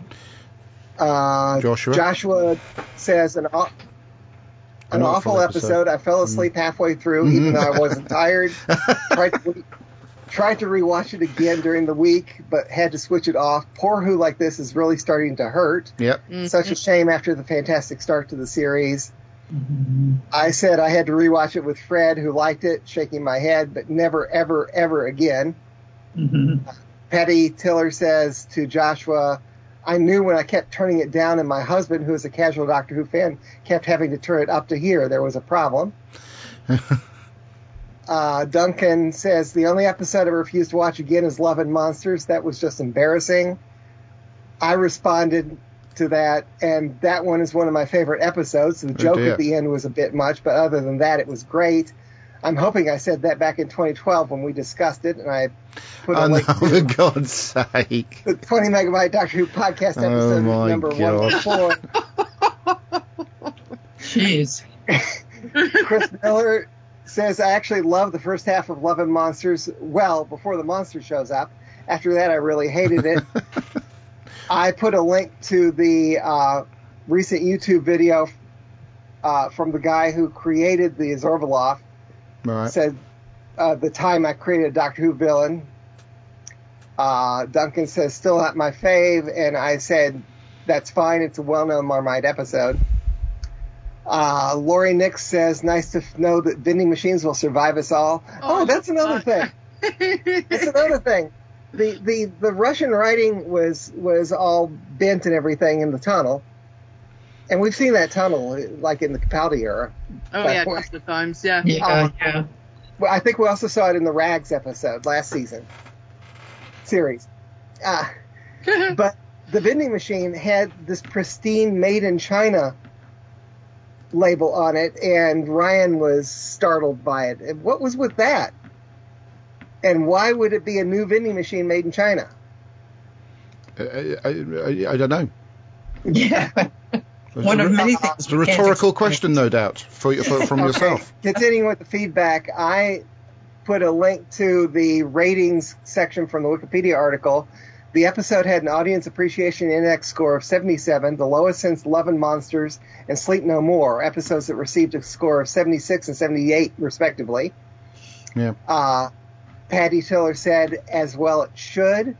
Joshua says an awful episode. I fell asleep halfway through, even though I wasn't tired. Tried to rewatch it again during the week, but had to switch it off. Poor Who Like This is really starting to hurt. Yep. Such a shame after the fantastic start to the series. I said I had to rewatch it with Fred, who liked it, shaking my head, but never, ever, ever again. Patty Tiller says to Joshua, I knew when I kept turning it down, and my husband, who is a casual Doctor Who fan, kept having to turn it up to here. There was a problem. Duncan says, the only episode I refused to watch again is Love and Monsters. That was just embarrassing. I responded to that, and that one is one of my favorite episodes. The joke at the end was a bit much, but other than that, it was great. I'm hoping I said that back in 2012 when we discussed it, and I put a link for God's sake. The 20 Megabyte Doctor Who podcast episode number 114. Jeez. Chris Miller says, I actually love the first half of Love and Monsters, well, before the monster shows up. After that, I really hated it. I put a link to the recent YouTube video from the guy who created the Zorvaloff. Right. Said, the time I created a Doctor Who villain. Duncan says, still not my fave, and I said, that's fine, it's a well-known Marmite episode. Laurie Nix says, nice to know that vending machines will survive us all. Oh, that's another thing. That's another thing. The Russian writing was all bent and everything in the tunnel. And we've seen that tunnel, like in the Capaldi era. Oh, yeah, a couple of times, yeah. Yeah. Well, I think we also saw it in the Rags episode last series. But the vending machine had this pristine made in China label on it, and Ryan was startled by it. What was with that? And why would it be a new vending machine made in China? I don't know. Yeah. One of many things. It's a rhetorical question, no doubt, from yourself. Continuing with the feedback, I put a link to the ratings section from the Wikipedia article. The episode had an audience appreciation index score of 77, the lowest since Love and Monsters and Sleep No More, episodes that received a score of 76 and 78, respectively. Yeah. Patty Tiller said, as well it should.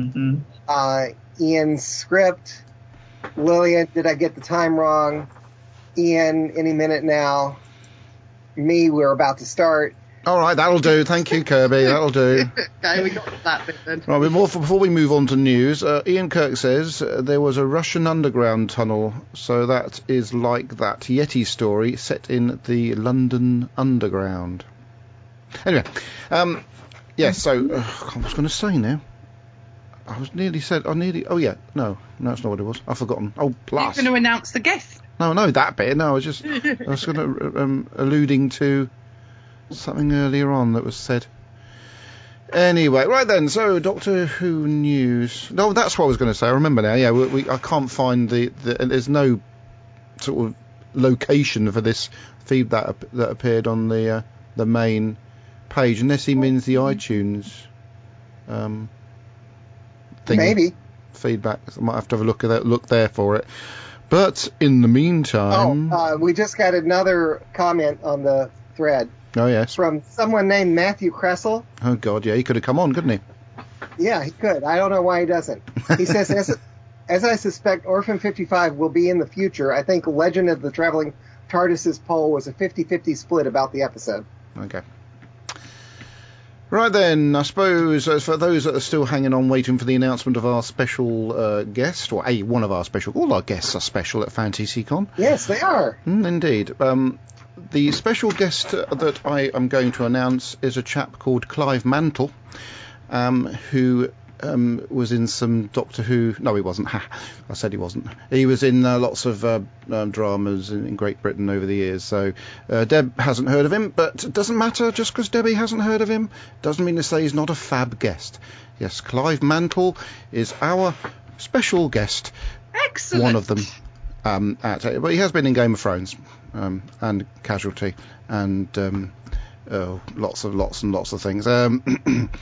Ian's script. Lillian, did I get the time wrong? Ian, any minute now. Me, we're about to start. All right, that'll do. Thank you, Kirby. That'll do. Okay, we got that bit then. Right, before we move on to news, Ian Kirk says there was a Russian underground tunnel, so that is like that Yeti story set in the London Underground. Anyway, yes. So I was going to say now. I said. Oh yeah, no, that's not what it was. I've forgotten. Oh, plus. You're going to announce the guest. No, that bit. No, I was going to alluding to something earlier on that was said. Anyway, right then. So Doctor Who news. No, that's what I was going to say. I remember now. Yeah, I can't find the. There's no sort of location for this feed that appeared on the main page, unless he means the iTunes. Maybe feedback. I might have to have a look there for it. But in the meantime, we just got another comment on the thread. Oh yes, from someone named Matthew Kressel. Oh God, yeah, he could have come on, couldn't he? Yeah, he could. I don't know why he doesn't. He says, as I suspect, Orphan 55 will be in the future. I think Legend of the Traveling TARDIS's poll was a 50-50 split about the episode. Okay. Right then, I suppose for those that are still hanging on waiting for the announcement of our special guest, or one of our special, all our guests are special at FantasyCon. Yes, they are. Indeed. The special guest that I am going to announce is a chap called Clive Mantle, who was in some Doctor Who. No, he wasn't. I said he wasn't. He was in lots of dramas in Great Britain over the years. So Deb hasn't heard of him, but it doesn't matter. Just because Debbie hasn't heard of him doesn't mean to say he's not a fab guest. Yes, Clive Mantle is our special guest. Excellent. One of them. But he has been in Game of Thrones and Casualty and lots of things.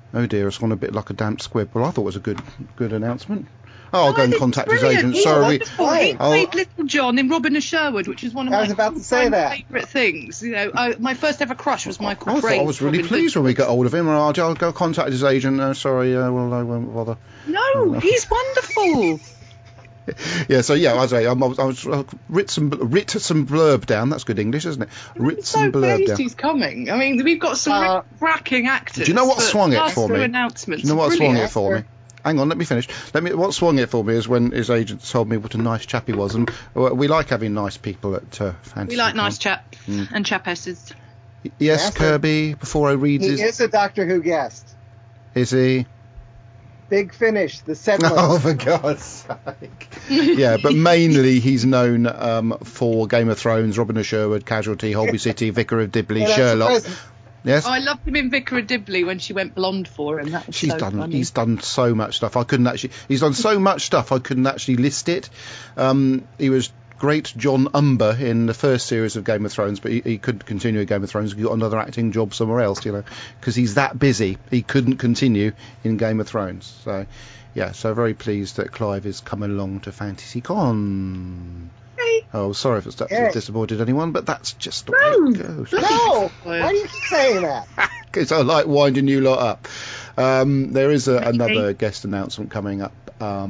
Oh dear, it's gone a bit like a damp squib. Well, I thought it was a good announcement. Oh, I'll go and contact his agent. Sorry. He played Little John in Robin of Sherwood, which is one of my favourite things. You know, my first ever crush was Michael Craig. I was really pleased when we got hold of him. I'll go contact his agent. Sorry, well, I won't bother. No, he's wonderful. Yeah, so I was writ some blurb down. That's good English, isn't it? Writ some blurb down. He's coming. I mean, we've got some cracking actors. Do you know what swung it for me? Do you know what swung it for me? Hang on, let me finish. What swung it for me is when his agent told me what a nice chap he was, and we like having nice people at FantasyCon. We like nice chaps and chapesses. Yes, Kirby. Before I read, he is a Doctor Who guest. Is he? Big Finish, the settler. Oh, for God's sake! Yeah, but mainly he's known for Game of Thrones, Robin of Sherwood, Casualty, Holby City, Vicar of Dibley, Sherlock. Yes. Oh, I loved him in Vicar of Dibley when she went blonde for him. That was funny. He's done so much stuff. He's done so much stuff I couldn't actually list it. He was great John Umber in the first series of Game of Thrones, but he couldn't continue Game of Thrones. He got another acting job somewhere else, because he's that busy. He couldn't continue in Game of Thrones. So, yeah, so very pleased that Clive is coming along to FantasyCon. Oh, sorry if it's disappointed anyone, but that's just the way it goes. No! Why do you keep saying that? Because I like winding you lot up. There is another guest announcement coming up.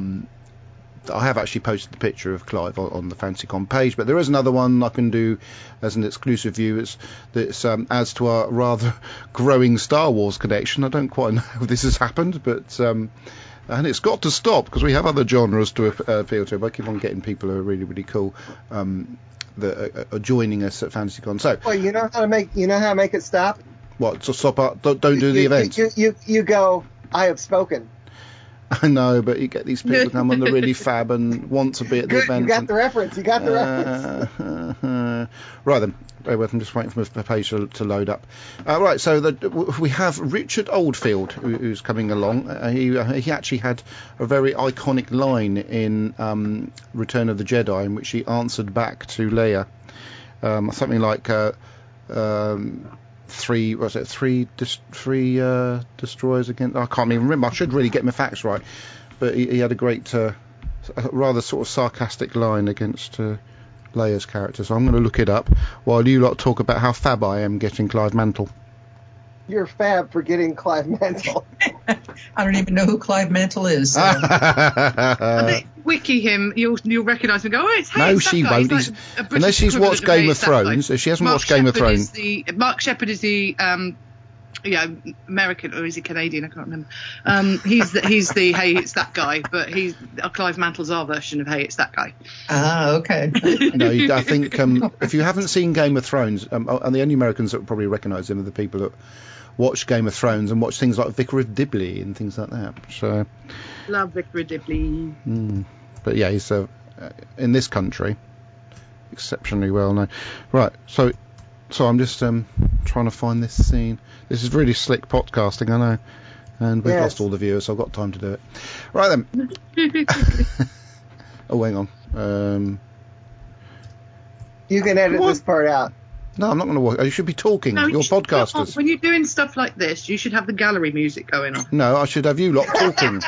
I have actually posted the picture of Clive on the FantasyCon page, but there is another one I can do as an exclusive view. That's adds to our rather growing Star Wars connection. I don't quite know how this has happened, but... and it's got to stop because we have other genres to appeal to. But I keep on getting people who are really, really cool that are joining us at FantasyCon. So, well, you know how to make it stop. What? So stop up? Don't do the event. You go. I have spoken. I know, but you get these people who come on the really fab and want to be at the event. You got the reference. Right then. I'm just waiting for the page to load up. Right, so we have Richard Oldfield, who's coming along. He actually had a very iconic line in Return of the Jedi, in which he answered back to Leia, something like three destroyers against... I can't even remember. I should really get my facts right. But he had a great, rather sort of sarcastic line against Leia's character. So I'm going to look it up while you lot talk about how fab I am getting Clive Mantle. You're fab for getting Clive Mantle. I don't even know who Clive Mantle is. Wiki him, you'll recognise him and go, oh, it's Hayes. No, she won't. Unless she's watched Game of Thrones. If she hasn't watched Game of Thrones. Mark Sheppard is the American, or is he Canadian? I can't remember. He's the Hey, it's that guy, but Clive Mantle's our version of Hey, it's that guy. Ah, okay. No, I think if you haven't seen Game of Thrones, and the only Americans that will probably recognise him are the people that watch Game of Thrones and watch things like Vicar of Dibley and things like that. So, love Vicar of Dibley. But yeah, he's in this country exceptionally well known. Right, so I'm just trying to find this scene. This is really slick podcasting, I know, and we've lost all the viewers, so I've got time to do it. Right then. Oh, hang on. You can edit this part out. No, I'm not going to watch. You should be talking. No, You're podcasters. When you're doing stuff like this, you should have the gallery music going on. No, I should have you lot talking.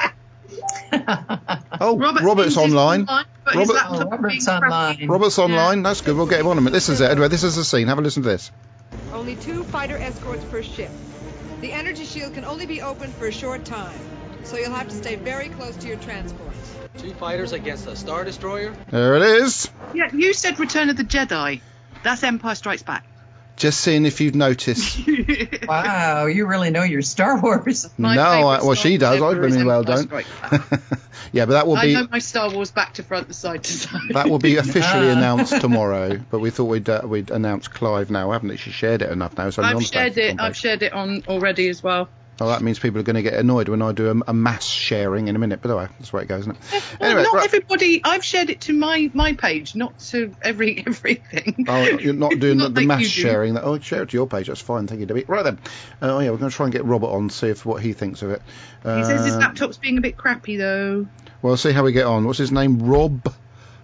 Oh, Robert's online. Robert's online. Robert's online. That's good. We'll get him on a minute. This is it. Anyway, this is the scene. Have a listen to this. Only 2 fighter escorts per ship. The energy shield can only be opened for a short time, so you'll have to stay very close to your transports. 2 fighters against a Star Destroyer? There it is. Yeah, you said Return of the Jedi. That's Empire Strikes Back. Just seeing if you'd noticed. Wow, you really know your Star Wars. Well, she does. I really well don't. Yeah, but that will be... I know my Star Wars back to front, to side to side. That will be officially announced tomorrow, but we thought we'd announce Clive now, haven't we? She shared it enough now. So I've shared it on already as well. Oh, that means people are going to get annoyed when I do a mass sharing in a minute. But anyway, that's the way it goes, isn't it? Well, anyway, not everybody. I've shared it to my page, not to everything. Oh, you're not doing the mass sharing. Oh, share it to your page. That's fine. Thank you, Debbie. Right then. Oh yeah, we're going to try and get Robert on, see what he thinks of it. He says his laptop's being a bit crappy though. Well, see how we get on. What's his name? Rob.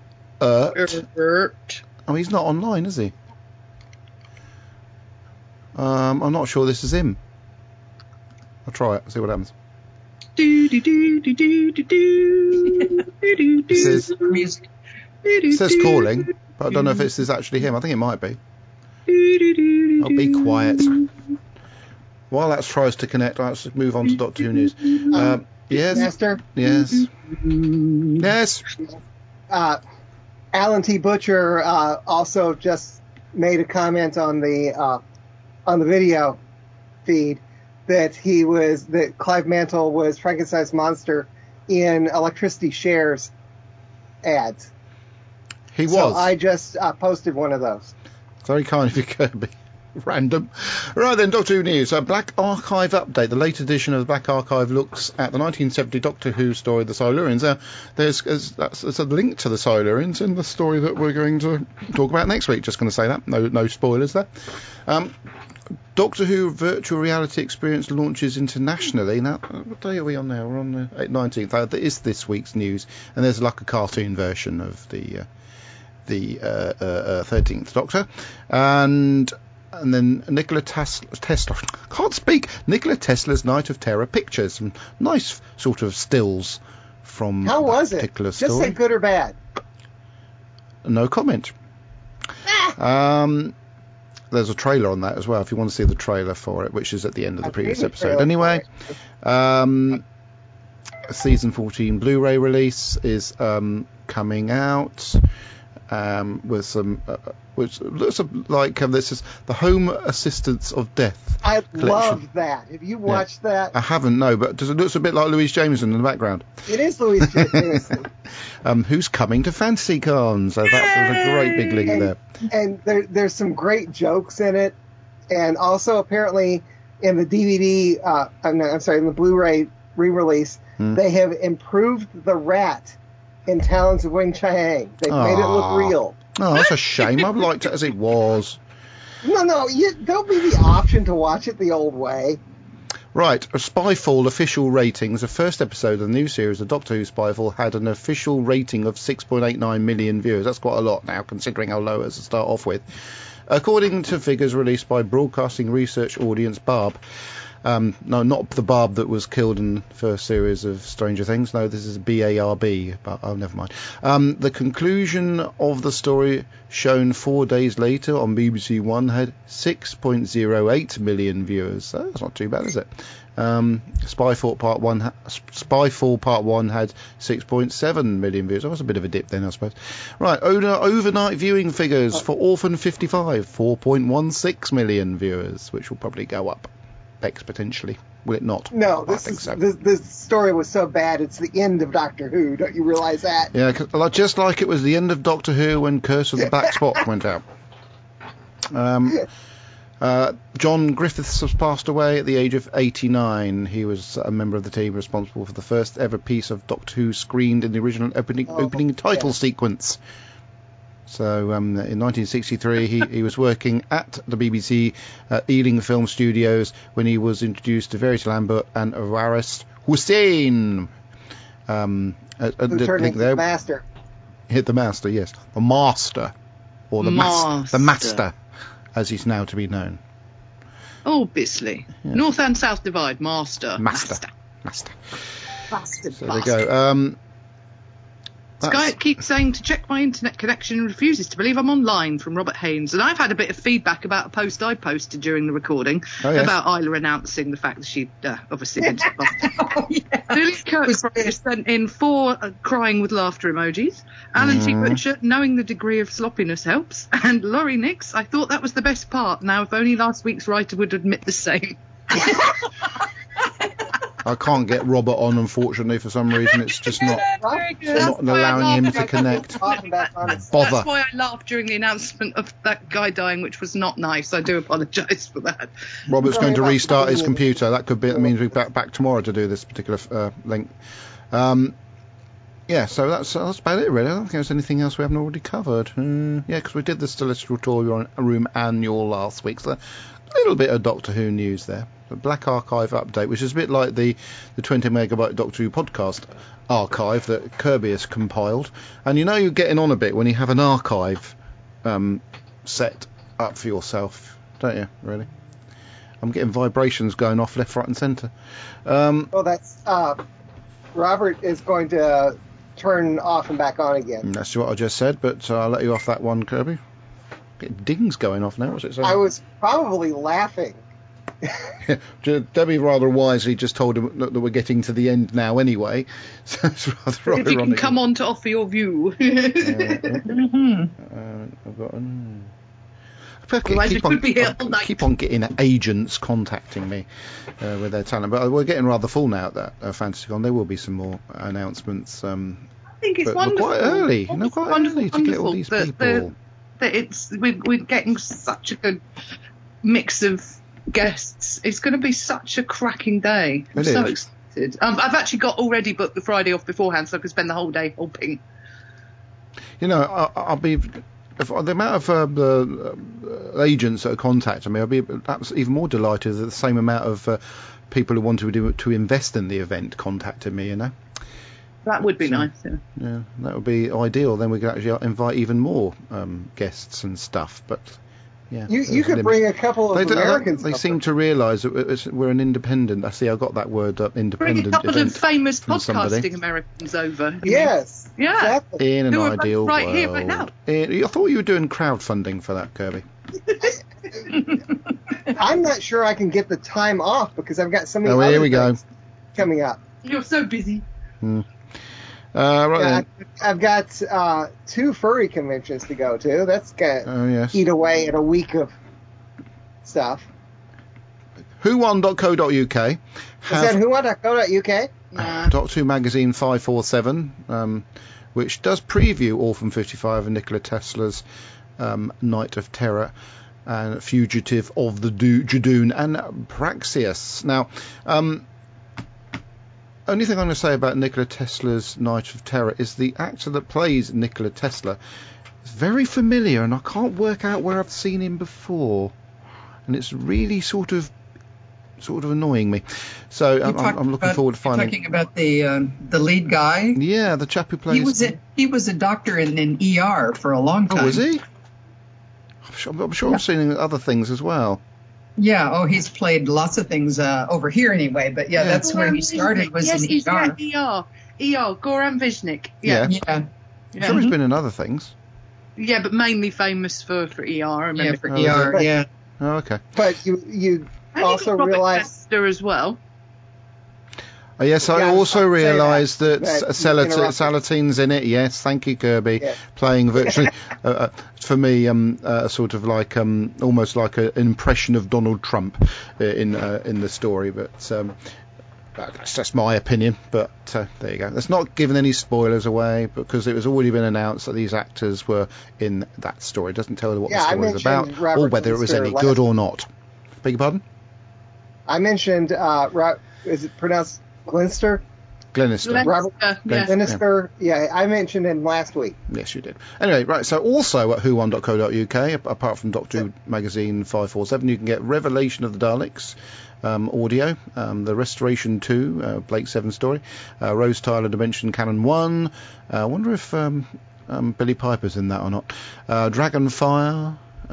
Ert. Oh, he's not online, is he? I'm not sure this is him. I'll try it. See what happens. It says calling, but I don't know if this is actually him. I think it might be. I'll be quiet. While that tries to connect, let's move on to Doctor Who news. Yes. Master? Yes. Yes. Alan T. Butcher also just made a comment on the video feed that Clive Mantle was Frankenstein's monster in Electricity Shares ads. He was. So I just posted one of those. Very kind of you, Kirby. Random. Right then, Doctor Who news. Black Archive update. The late edition of the Black Archive looks at the 1970 Doctor Who story, The Silurians. There's a link to the Silurians in the story that we're going to talk about next week. Just going to say that. No spoilers there. Doctor Who virtual reality experience launches internationally. Now, what day are we on now? We're on the 19th. That is this week's news. And there's like a cartoon version of the 13th Doctor. And then Nikola Tesla, can't speak, Nikola Tesla's Night of Terror pictures, some nice sort of stills from How was it? Particular Just story. say good or bad. No comment. There's a trailer on that as well, if you want to see the trailer for it, which is at the end of the previous episode. Anyway, season 14 Blu-ray release is coming out. With some, which looks like this is the Home Assistants of Death. I collection. love that. Have you watched that? I haven't, no, but it looks a bit like Louise Jameson in the background. It is Louise Jameson. Who's coming to FantasyCon? So that's a great big link there. And there's some great jokes in it, and also apparently in the DVD, in the Blu-ray re-release, they have improved the rat in Talons of Wing Chiang. They've made it look real. Oh, that's a shame. I've liked it as it was. No, there'll be the option to watch it the old way. Right, a Spyfall official ratings. The first episode of the new series, the Doctor Who Spyfall, had an official rating of 6.89 million viewers. That's quite a lot now, considering how low it is to start off with. According to figures released by Broadcasting Research Audience Barb. No, not the Barb that was killed in the first series of Stranger Things. No, this is BARB. But, oh, never mind. The conclusion of the story, shown 4 days later on BBC One, had 6.08 million viewers. That's not too bad, is it? Spyfall Part 1 had 6.7 million views. That was a bit of a dip then, I suppose. Right, overnight viewing figures for Orphan 55, 4.16 million viewers, which will probably go up exponentially. Will it not? No, I think so. This story was so bad it's the end of Doctor Who. Don't you realize that? Yeah, just like it was the end of Doctor Who when Curse of the Black Spot went out. John Griffiths has passed away at the age of 89. He was a member of the team responsible for the first ever piece of Doctor Who screened in the original opening title sequence. So in 1963, he was working at the BBC Ealing Film Studios when he was introduced to Verity Lambert and Waris Hussein. Who turned into the Master. Hit the Master, yes. The Master. Or the Master, as he's now to be known. Obviously. Yeah. North and South divide. Master. So there you go. Skype keeps saying to check my internet connection and refuses to believe I'm online, from Robert Haynes. And I've had a bit of feedback about a post I posted during the recording about Isla announcing the fact that she'd obviously been Lily Kirkbride sent in 4 crying with laughter emojis. Alan T. Butcher, knowing the degree of sloppiness helps. And Laurie Nix, I thought that was the best part. Now, if only last week's writer would admit the same. I can't get Robert on, unfortunately, for some reason. It's just not allowing him to connect. Bother. That's why I laughed during the announcement of that guy dying, which was not nice. I do apologise for that. Robert's going to restart his computer. That means we're back tomorrow to do this particular link. Yeah, so that's about it, really. I don't think there's anything else we haven't already covered. Yeah, because we did the Celestial Tour Room annual last week, so a little bit of Doctor Who news there. The Black Archive update, which is a bit like the 20 megabyte Doctor Who podcast archive that Kirby has compiled. And you're getting on a bit when you have an archive set up for yourself, don't you, really? I'm getting vibrations going off left, right, and centre. Well, that's Robert is going to turn off and back on again. That's what I just said, but I'll let you off that one, Kirby. Get dings going off now. What's it saying? I was probably laughing. Debbie rather wisely just told him that we're getting to the end now anyway. So it's rather if you can come on to offer your view. I've got. Keep on getting agents contacting me with their talent, but we're getting rather full now at that FantasyCon. There will be some more announcements. I think it's wonderful. Quite early, quite early to get all these people. We're getting such a good mix of guests. It's going to be such a cracking day. I'm so excited. I've actually got already booked the Friday off beforehand, so I can spend the whole day helping. I'll be. The amount of agents that are contacting me, I'll be perhaps even more delighted that the same amount of people who want to invest in the event contacted me. That would be nice. Yeah, that would be ideal. Then we could actually invite even more guests and stuff. But yeah, you could bring a couple of Americans. They seem to realise that we're an independent. I see. I got that word independent. Bring a couple of famous podcasting Americans over. Yes. Yeah. Exactly. In an ideal right world. Here, right now. I thought you were doing crowdfunding for that, Kirby. I'm not sure I can get the time off because I've got so many here we go. Coming up. You're so busy. Right then. I've got 2 furry conventions to go to. That's going to eat away at a week of stuff. Whowon.co.uk. Is that whowon.co.uk? Doctor Who Magazine 547, which does preview Orphan 55 and Nikola Tesla's Night of Terror and Fugitive of the Judoon and Praxeus. Now, only thing I'm going to say about Nikola Tesla's Night of Terror is the actor that plays Nikola Tesla is very familiar, and I can't work out where I've seen him before, and it's really sort of annoying me. So I'm looking forward to finding. You're talking about the lead guy. Yeah, the chap who plays. He was a doctor in ER for a long time. Oh, was he? I'm sure I've seen him in other things as well. Yeah. He's played lots of things over here anyway. But that's where he started. Was in ER. Goran Viznik. Yeah. I'm sure he's been in other things. Yeah, but mainly famous for ER. I remember. Yeah, for ER. Yeah. Oh, okay. But you also realize as well. Yes, I also realised that Salatine's in it. Yes, thank you, Kirby. Yeah. Playing virtually, for me, sort of like almost like an impression of Donald Trump in the story. But that's just my opinion. But there you go. That's not giving any spoilers away because it was already been announced that these actors were in that story. It doesn't tell you what the story is about or whether it was any good or not. Beg your pardon? I mentioned, is it pronounced Glenister? Glenister. Robert Glenister. Yeah, I mentioned him last week. Yes, you did. Anyway, right, so also at whowon.co.uk, apart from Doctor Who Magazine 547, you can get Revelation of the Daleks audio, the Restoration 2, Blake Seven story, Rose Tyler Dimension Canon 1. I wonder if Billy Piper's in that or not. Dragonfire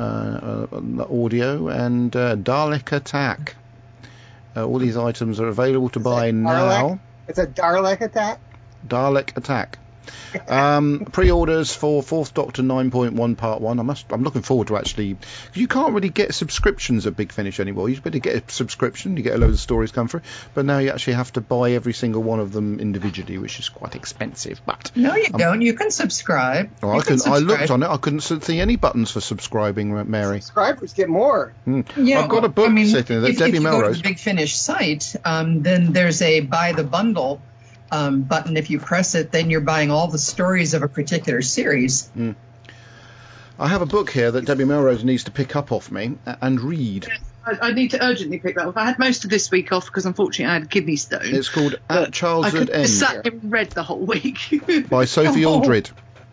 audio, and Dalek Attack. All these items are available to buy now. It's a Dalek Attack? Dalek Attack. Pre-orders for Fourth Doctor 9.1 Part 1. I'm looking forward to actually... Cause you can't really get subscriptions at Big Finish anymore. You better get a subscription, you get a load of stories come through, but now you actually have to buy every single one of them individually, which is quite expensive. But no, you don't. You can subscribe. Oh, I looked on it. I couldn't see any buttons for subscribing, Mary. Subscribers get more. Yeah, I've got a book sitting there. Debbie Melrose. If you go to the Big Finish site, then there's a buy the bundle button. If you press it, then you're buying all the stories of a particular series. I have a book here that Debbie Melrose needs to pick up off me and read. Yes, I need to urgently pick that up. I had most of this week off because unfortunately I had a kidney stone. It's called At Childhood End. I sat and read the whole week. By Sophie Aldred.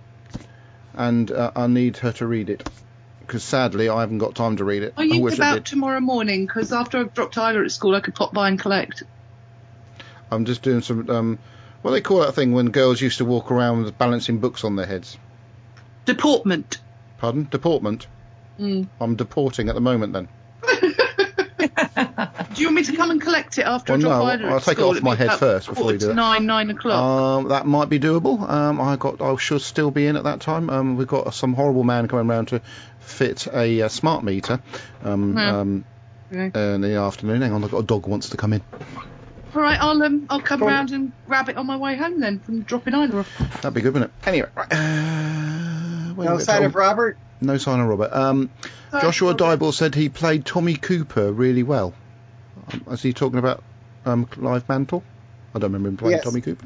And I need her to read it. Because sadly I haven't got time to read it. Are you about tomorrow morning? Because after I've dropped Tyler at school I could pop by and collect. I'm just doing some... what do they call that thing when girls used to walk around with balancing books on their heads? Deportment. Pardon? Deportment? I'm deporting at the moment then. Do you want me to come and collect it after I drop Ida I'll take it off my head first before you do it. 9 o'clock. That might be doable. I should still be in at that time. We've got some horrible man coming round to fit a smart meter in the afternoon. Hang on, I've got a dog who wants to come in. All right, I'll come round and grab it on my way home then from dropping Ida off. That'd be good, wouldn't it? Anyway, no sign of Robert. No sign of Robert. Joshua Dybel said he played Tommy Cooper really well. Is he talking about Clive Mantle? I don't remember him playing Tommy Cooper.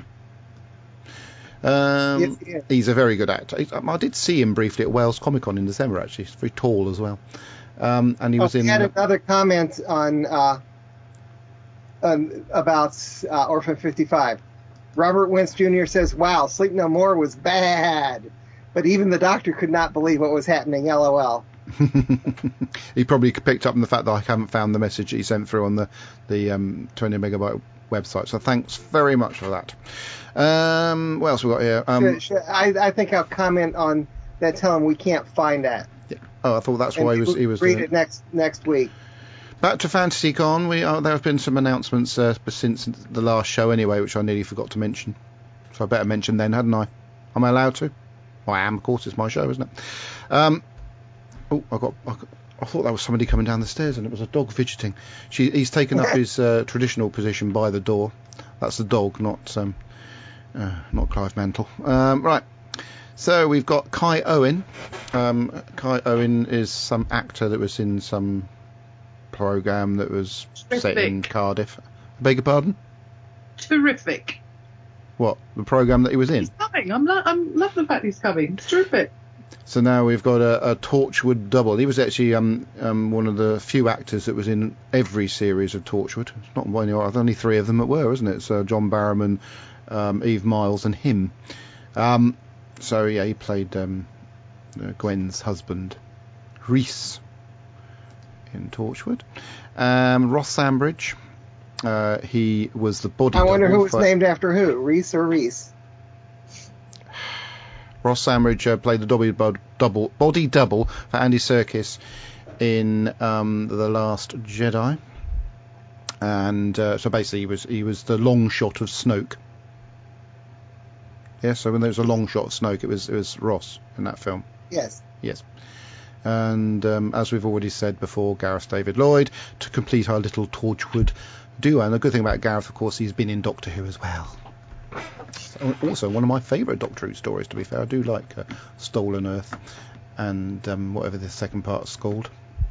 Yes, he's a very good actor. I did see him briefly at Wales Comic Con in December. Actually, he's very tall as well. And he was in. He had another comment on about Orphan 55. Robert Wentz Jr. says, "Wow, Sleep No More was bad, but even the doctor could not believe what was happening." LOL. He probably picked up on the fact that I haven't found the message he sent through on the 20 megabyte website. So thanks very much for that. What else we got here? I think I'll comment on that. Tell him we can't find that. Yeah. Oh, I thought that's why he was read it next week. Back to FantasyCon. There have been some announcements since the last show anyway, which I nearly forgot to mention. So I better mention then, hadn't I? Am I allowed to? Well, I am, of course. It's my show, isn't it? I thought that was somebody coming down the stairs, and it was a dog fidgeting. He's taken up his traditional position by the door. That's the dog, not Clive Mantle. Right. So we've got Kai Owen. Kai Owen is some actor that was in some program that was set in Cardiff. I beg your pardon? Terrific. What, the program that he was in? He's coming. I'm love the fact he's coming. It's terrific. So now we've got a Torchwood double. He was actually one of the few actors that was in every series of Torchwood. It's not one, only 3 of them that were, isn't it? So John Barrowman, Eve Miles, and him. So yeah, he played Gwen's husband, Rhys, in Torchwood. Ross Sandbridge. He was the body. I wonder who was named after who, Rhys or Reese. Ross Sandbridge played the body double for Andy Serkis in The Last Jedi, and so basically he was the long shot of Snoke. Yeah, so when there was a long shot of Snoke, it was Ross in that film. Yes. And as we've already said before, Gareth David Lloyd to complete our little Torchwood duo. And the good thing about Gareth, of course, he's been in Doctor Who as well. Also, one of my favourite Doctor Who stories, to be fair. I do like Stolen Earth and whatever the second part's called.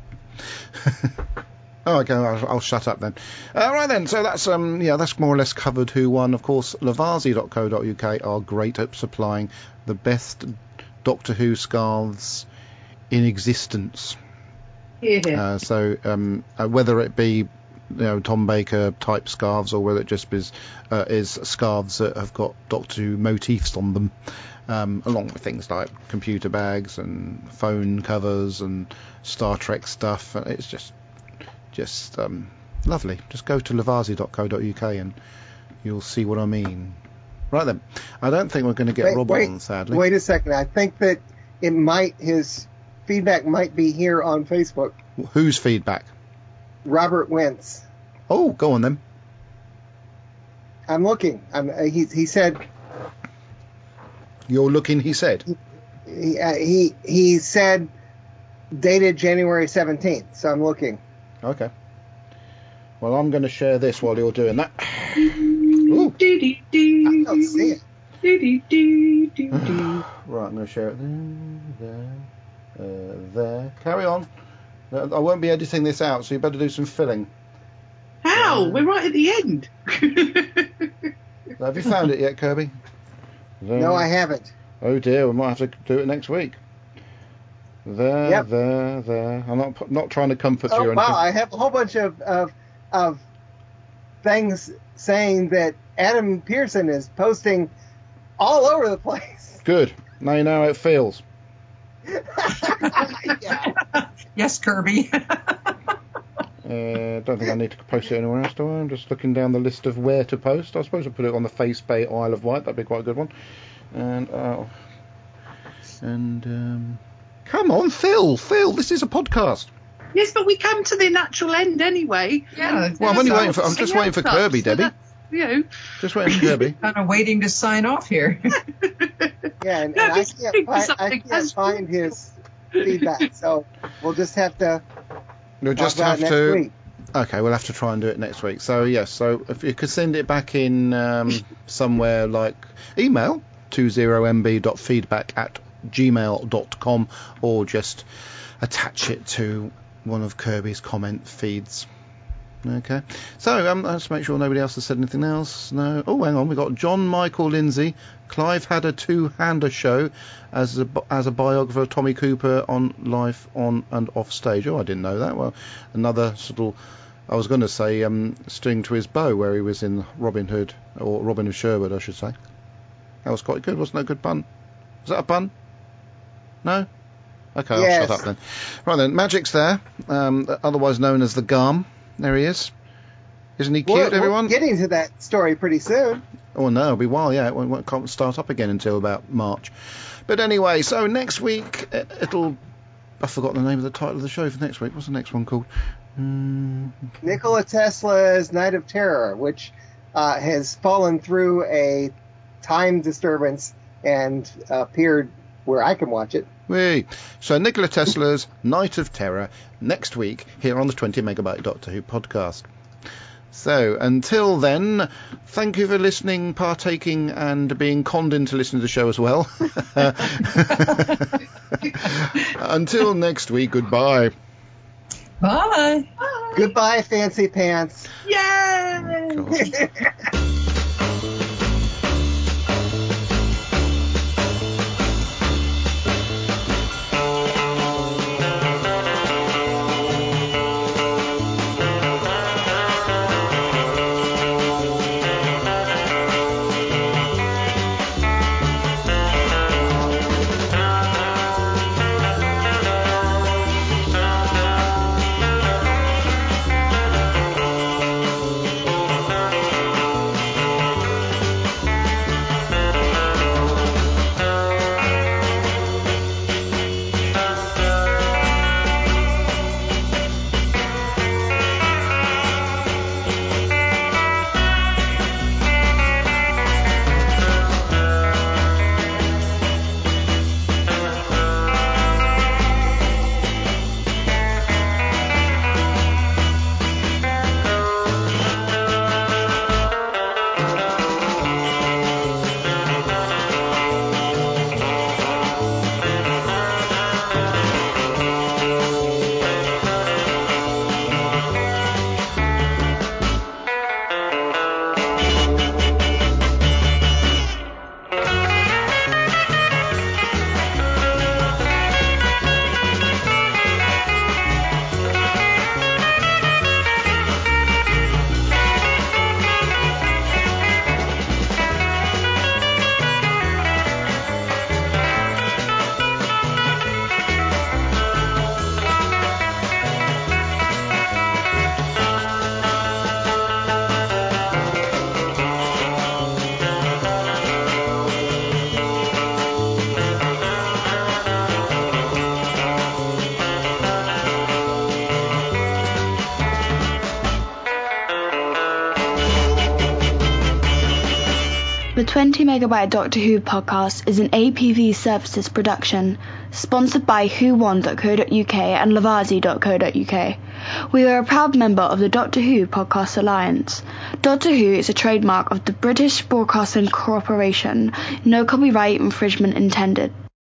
Oh, okay, I'll shut up then. Right then, so that's more or less covered Who Won. Of course, Lovarzi.co.uk are great at supplying the best Doctor Who scarves in existence. Yeah. So whether it be Tom Baker type scarves, or whether it just is scarves that have got Doctor Who motifs on them, along with things like computer bags and phone covers and Star Trek stuff. It's just lovely. Just go to lovarzi.co.uk and you'll see what I mean. Right then, I don't think we're going to get Rob on, sadly. Wait a second. I think that his feedback might be here on Facebook. Whose feedback? Robert Wentz. Oh, go on then. I'm looking. He said. You're looking. He said. He said dated January 17th. So I'm looking. Okay. Well, I'm going to share this while you're doing that. Ooh. I don't see it. Right, I'm going to share it there. Carry on. I won't be editing this out, so you better do some filling. How? We're right at the end. Have you found it yet, Kirby? There. No, I haven't. Oh dear, we might have to do it next week. There. I'm not trying to comfort you or anything. Wow, I have a whole bunch of things saying that Adam Pearson is posting all over the place. Good. Now you know how it feels. Yeah. Yes, Kirby. Don't think I need to post it anywhere else, do I? I'm just looking down the list of where to post. I suppose I'll put it on the Face Bay Isle of Wight. That'd be quite a good one. And come on, Phil, this is a podcast. Yes, but we come to the natural end anyway. Yeah. Well, I'm just waiting for Kirby, Debbie. Just waiting for Kirby. Kind of waiting to sign off here. Yeah, and I can't find his feedback, so we'll just have to. We'll just have to. Next week. Okay, we'll have to try and do it next week. So yes, so if you could send it back in somewhere like email 20mb.feedback@gmail.com, or just attach it to one of Kirby's comment feeds. Okay, so let's make sure nobody else has said anything else. No. Oh, hang on, we got John Michael Lindsay. Clive had a two-hander show as a biographer of Tommy Cooper on life on and off stage. Oh, I didn't know that. Well, another sort of, I was going to say string to his bow, where he was in Robin Hood, or Robin of Sherwood, I should say. That was quite good, wasn't it? A good pun. Was that a pun? No? Okay, yes. I'll shut up then. Right then, Magic's there, otherwise known as the Garm. There he is. Isn't he cute, everyone? We're getting to that story pretty soon. Oh, no, it'll be a while, yeah. It won't start up again until about March. But anyway, so next week, I forgot the name of the title of the show for next week. What's the next one called? Nikola Tesla's Night of Terror, which has fallen through a time disturbance and appeared where I can watch it. Whee. So Nikola Tesla's Night of Terror next week here on the 20 Megabyte Doctor Who podcast. So until then, thank you for listening, partaking, and being conned into listening to the show as well. Until next week, goodbye. Bye. Goodbye, fancy pants. Yay! The 20 Megabyte Doctor Who podcast is an APV Services production, sponsored by whowon.co.uk and Lavazi.co.uk. We are a proud member of the Doctor Who Podcast Alliance. Doctor Who is a trademark of the British Broadcasting Corporation. No copyright infringement intended.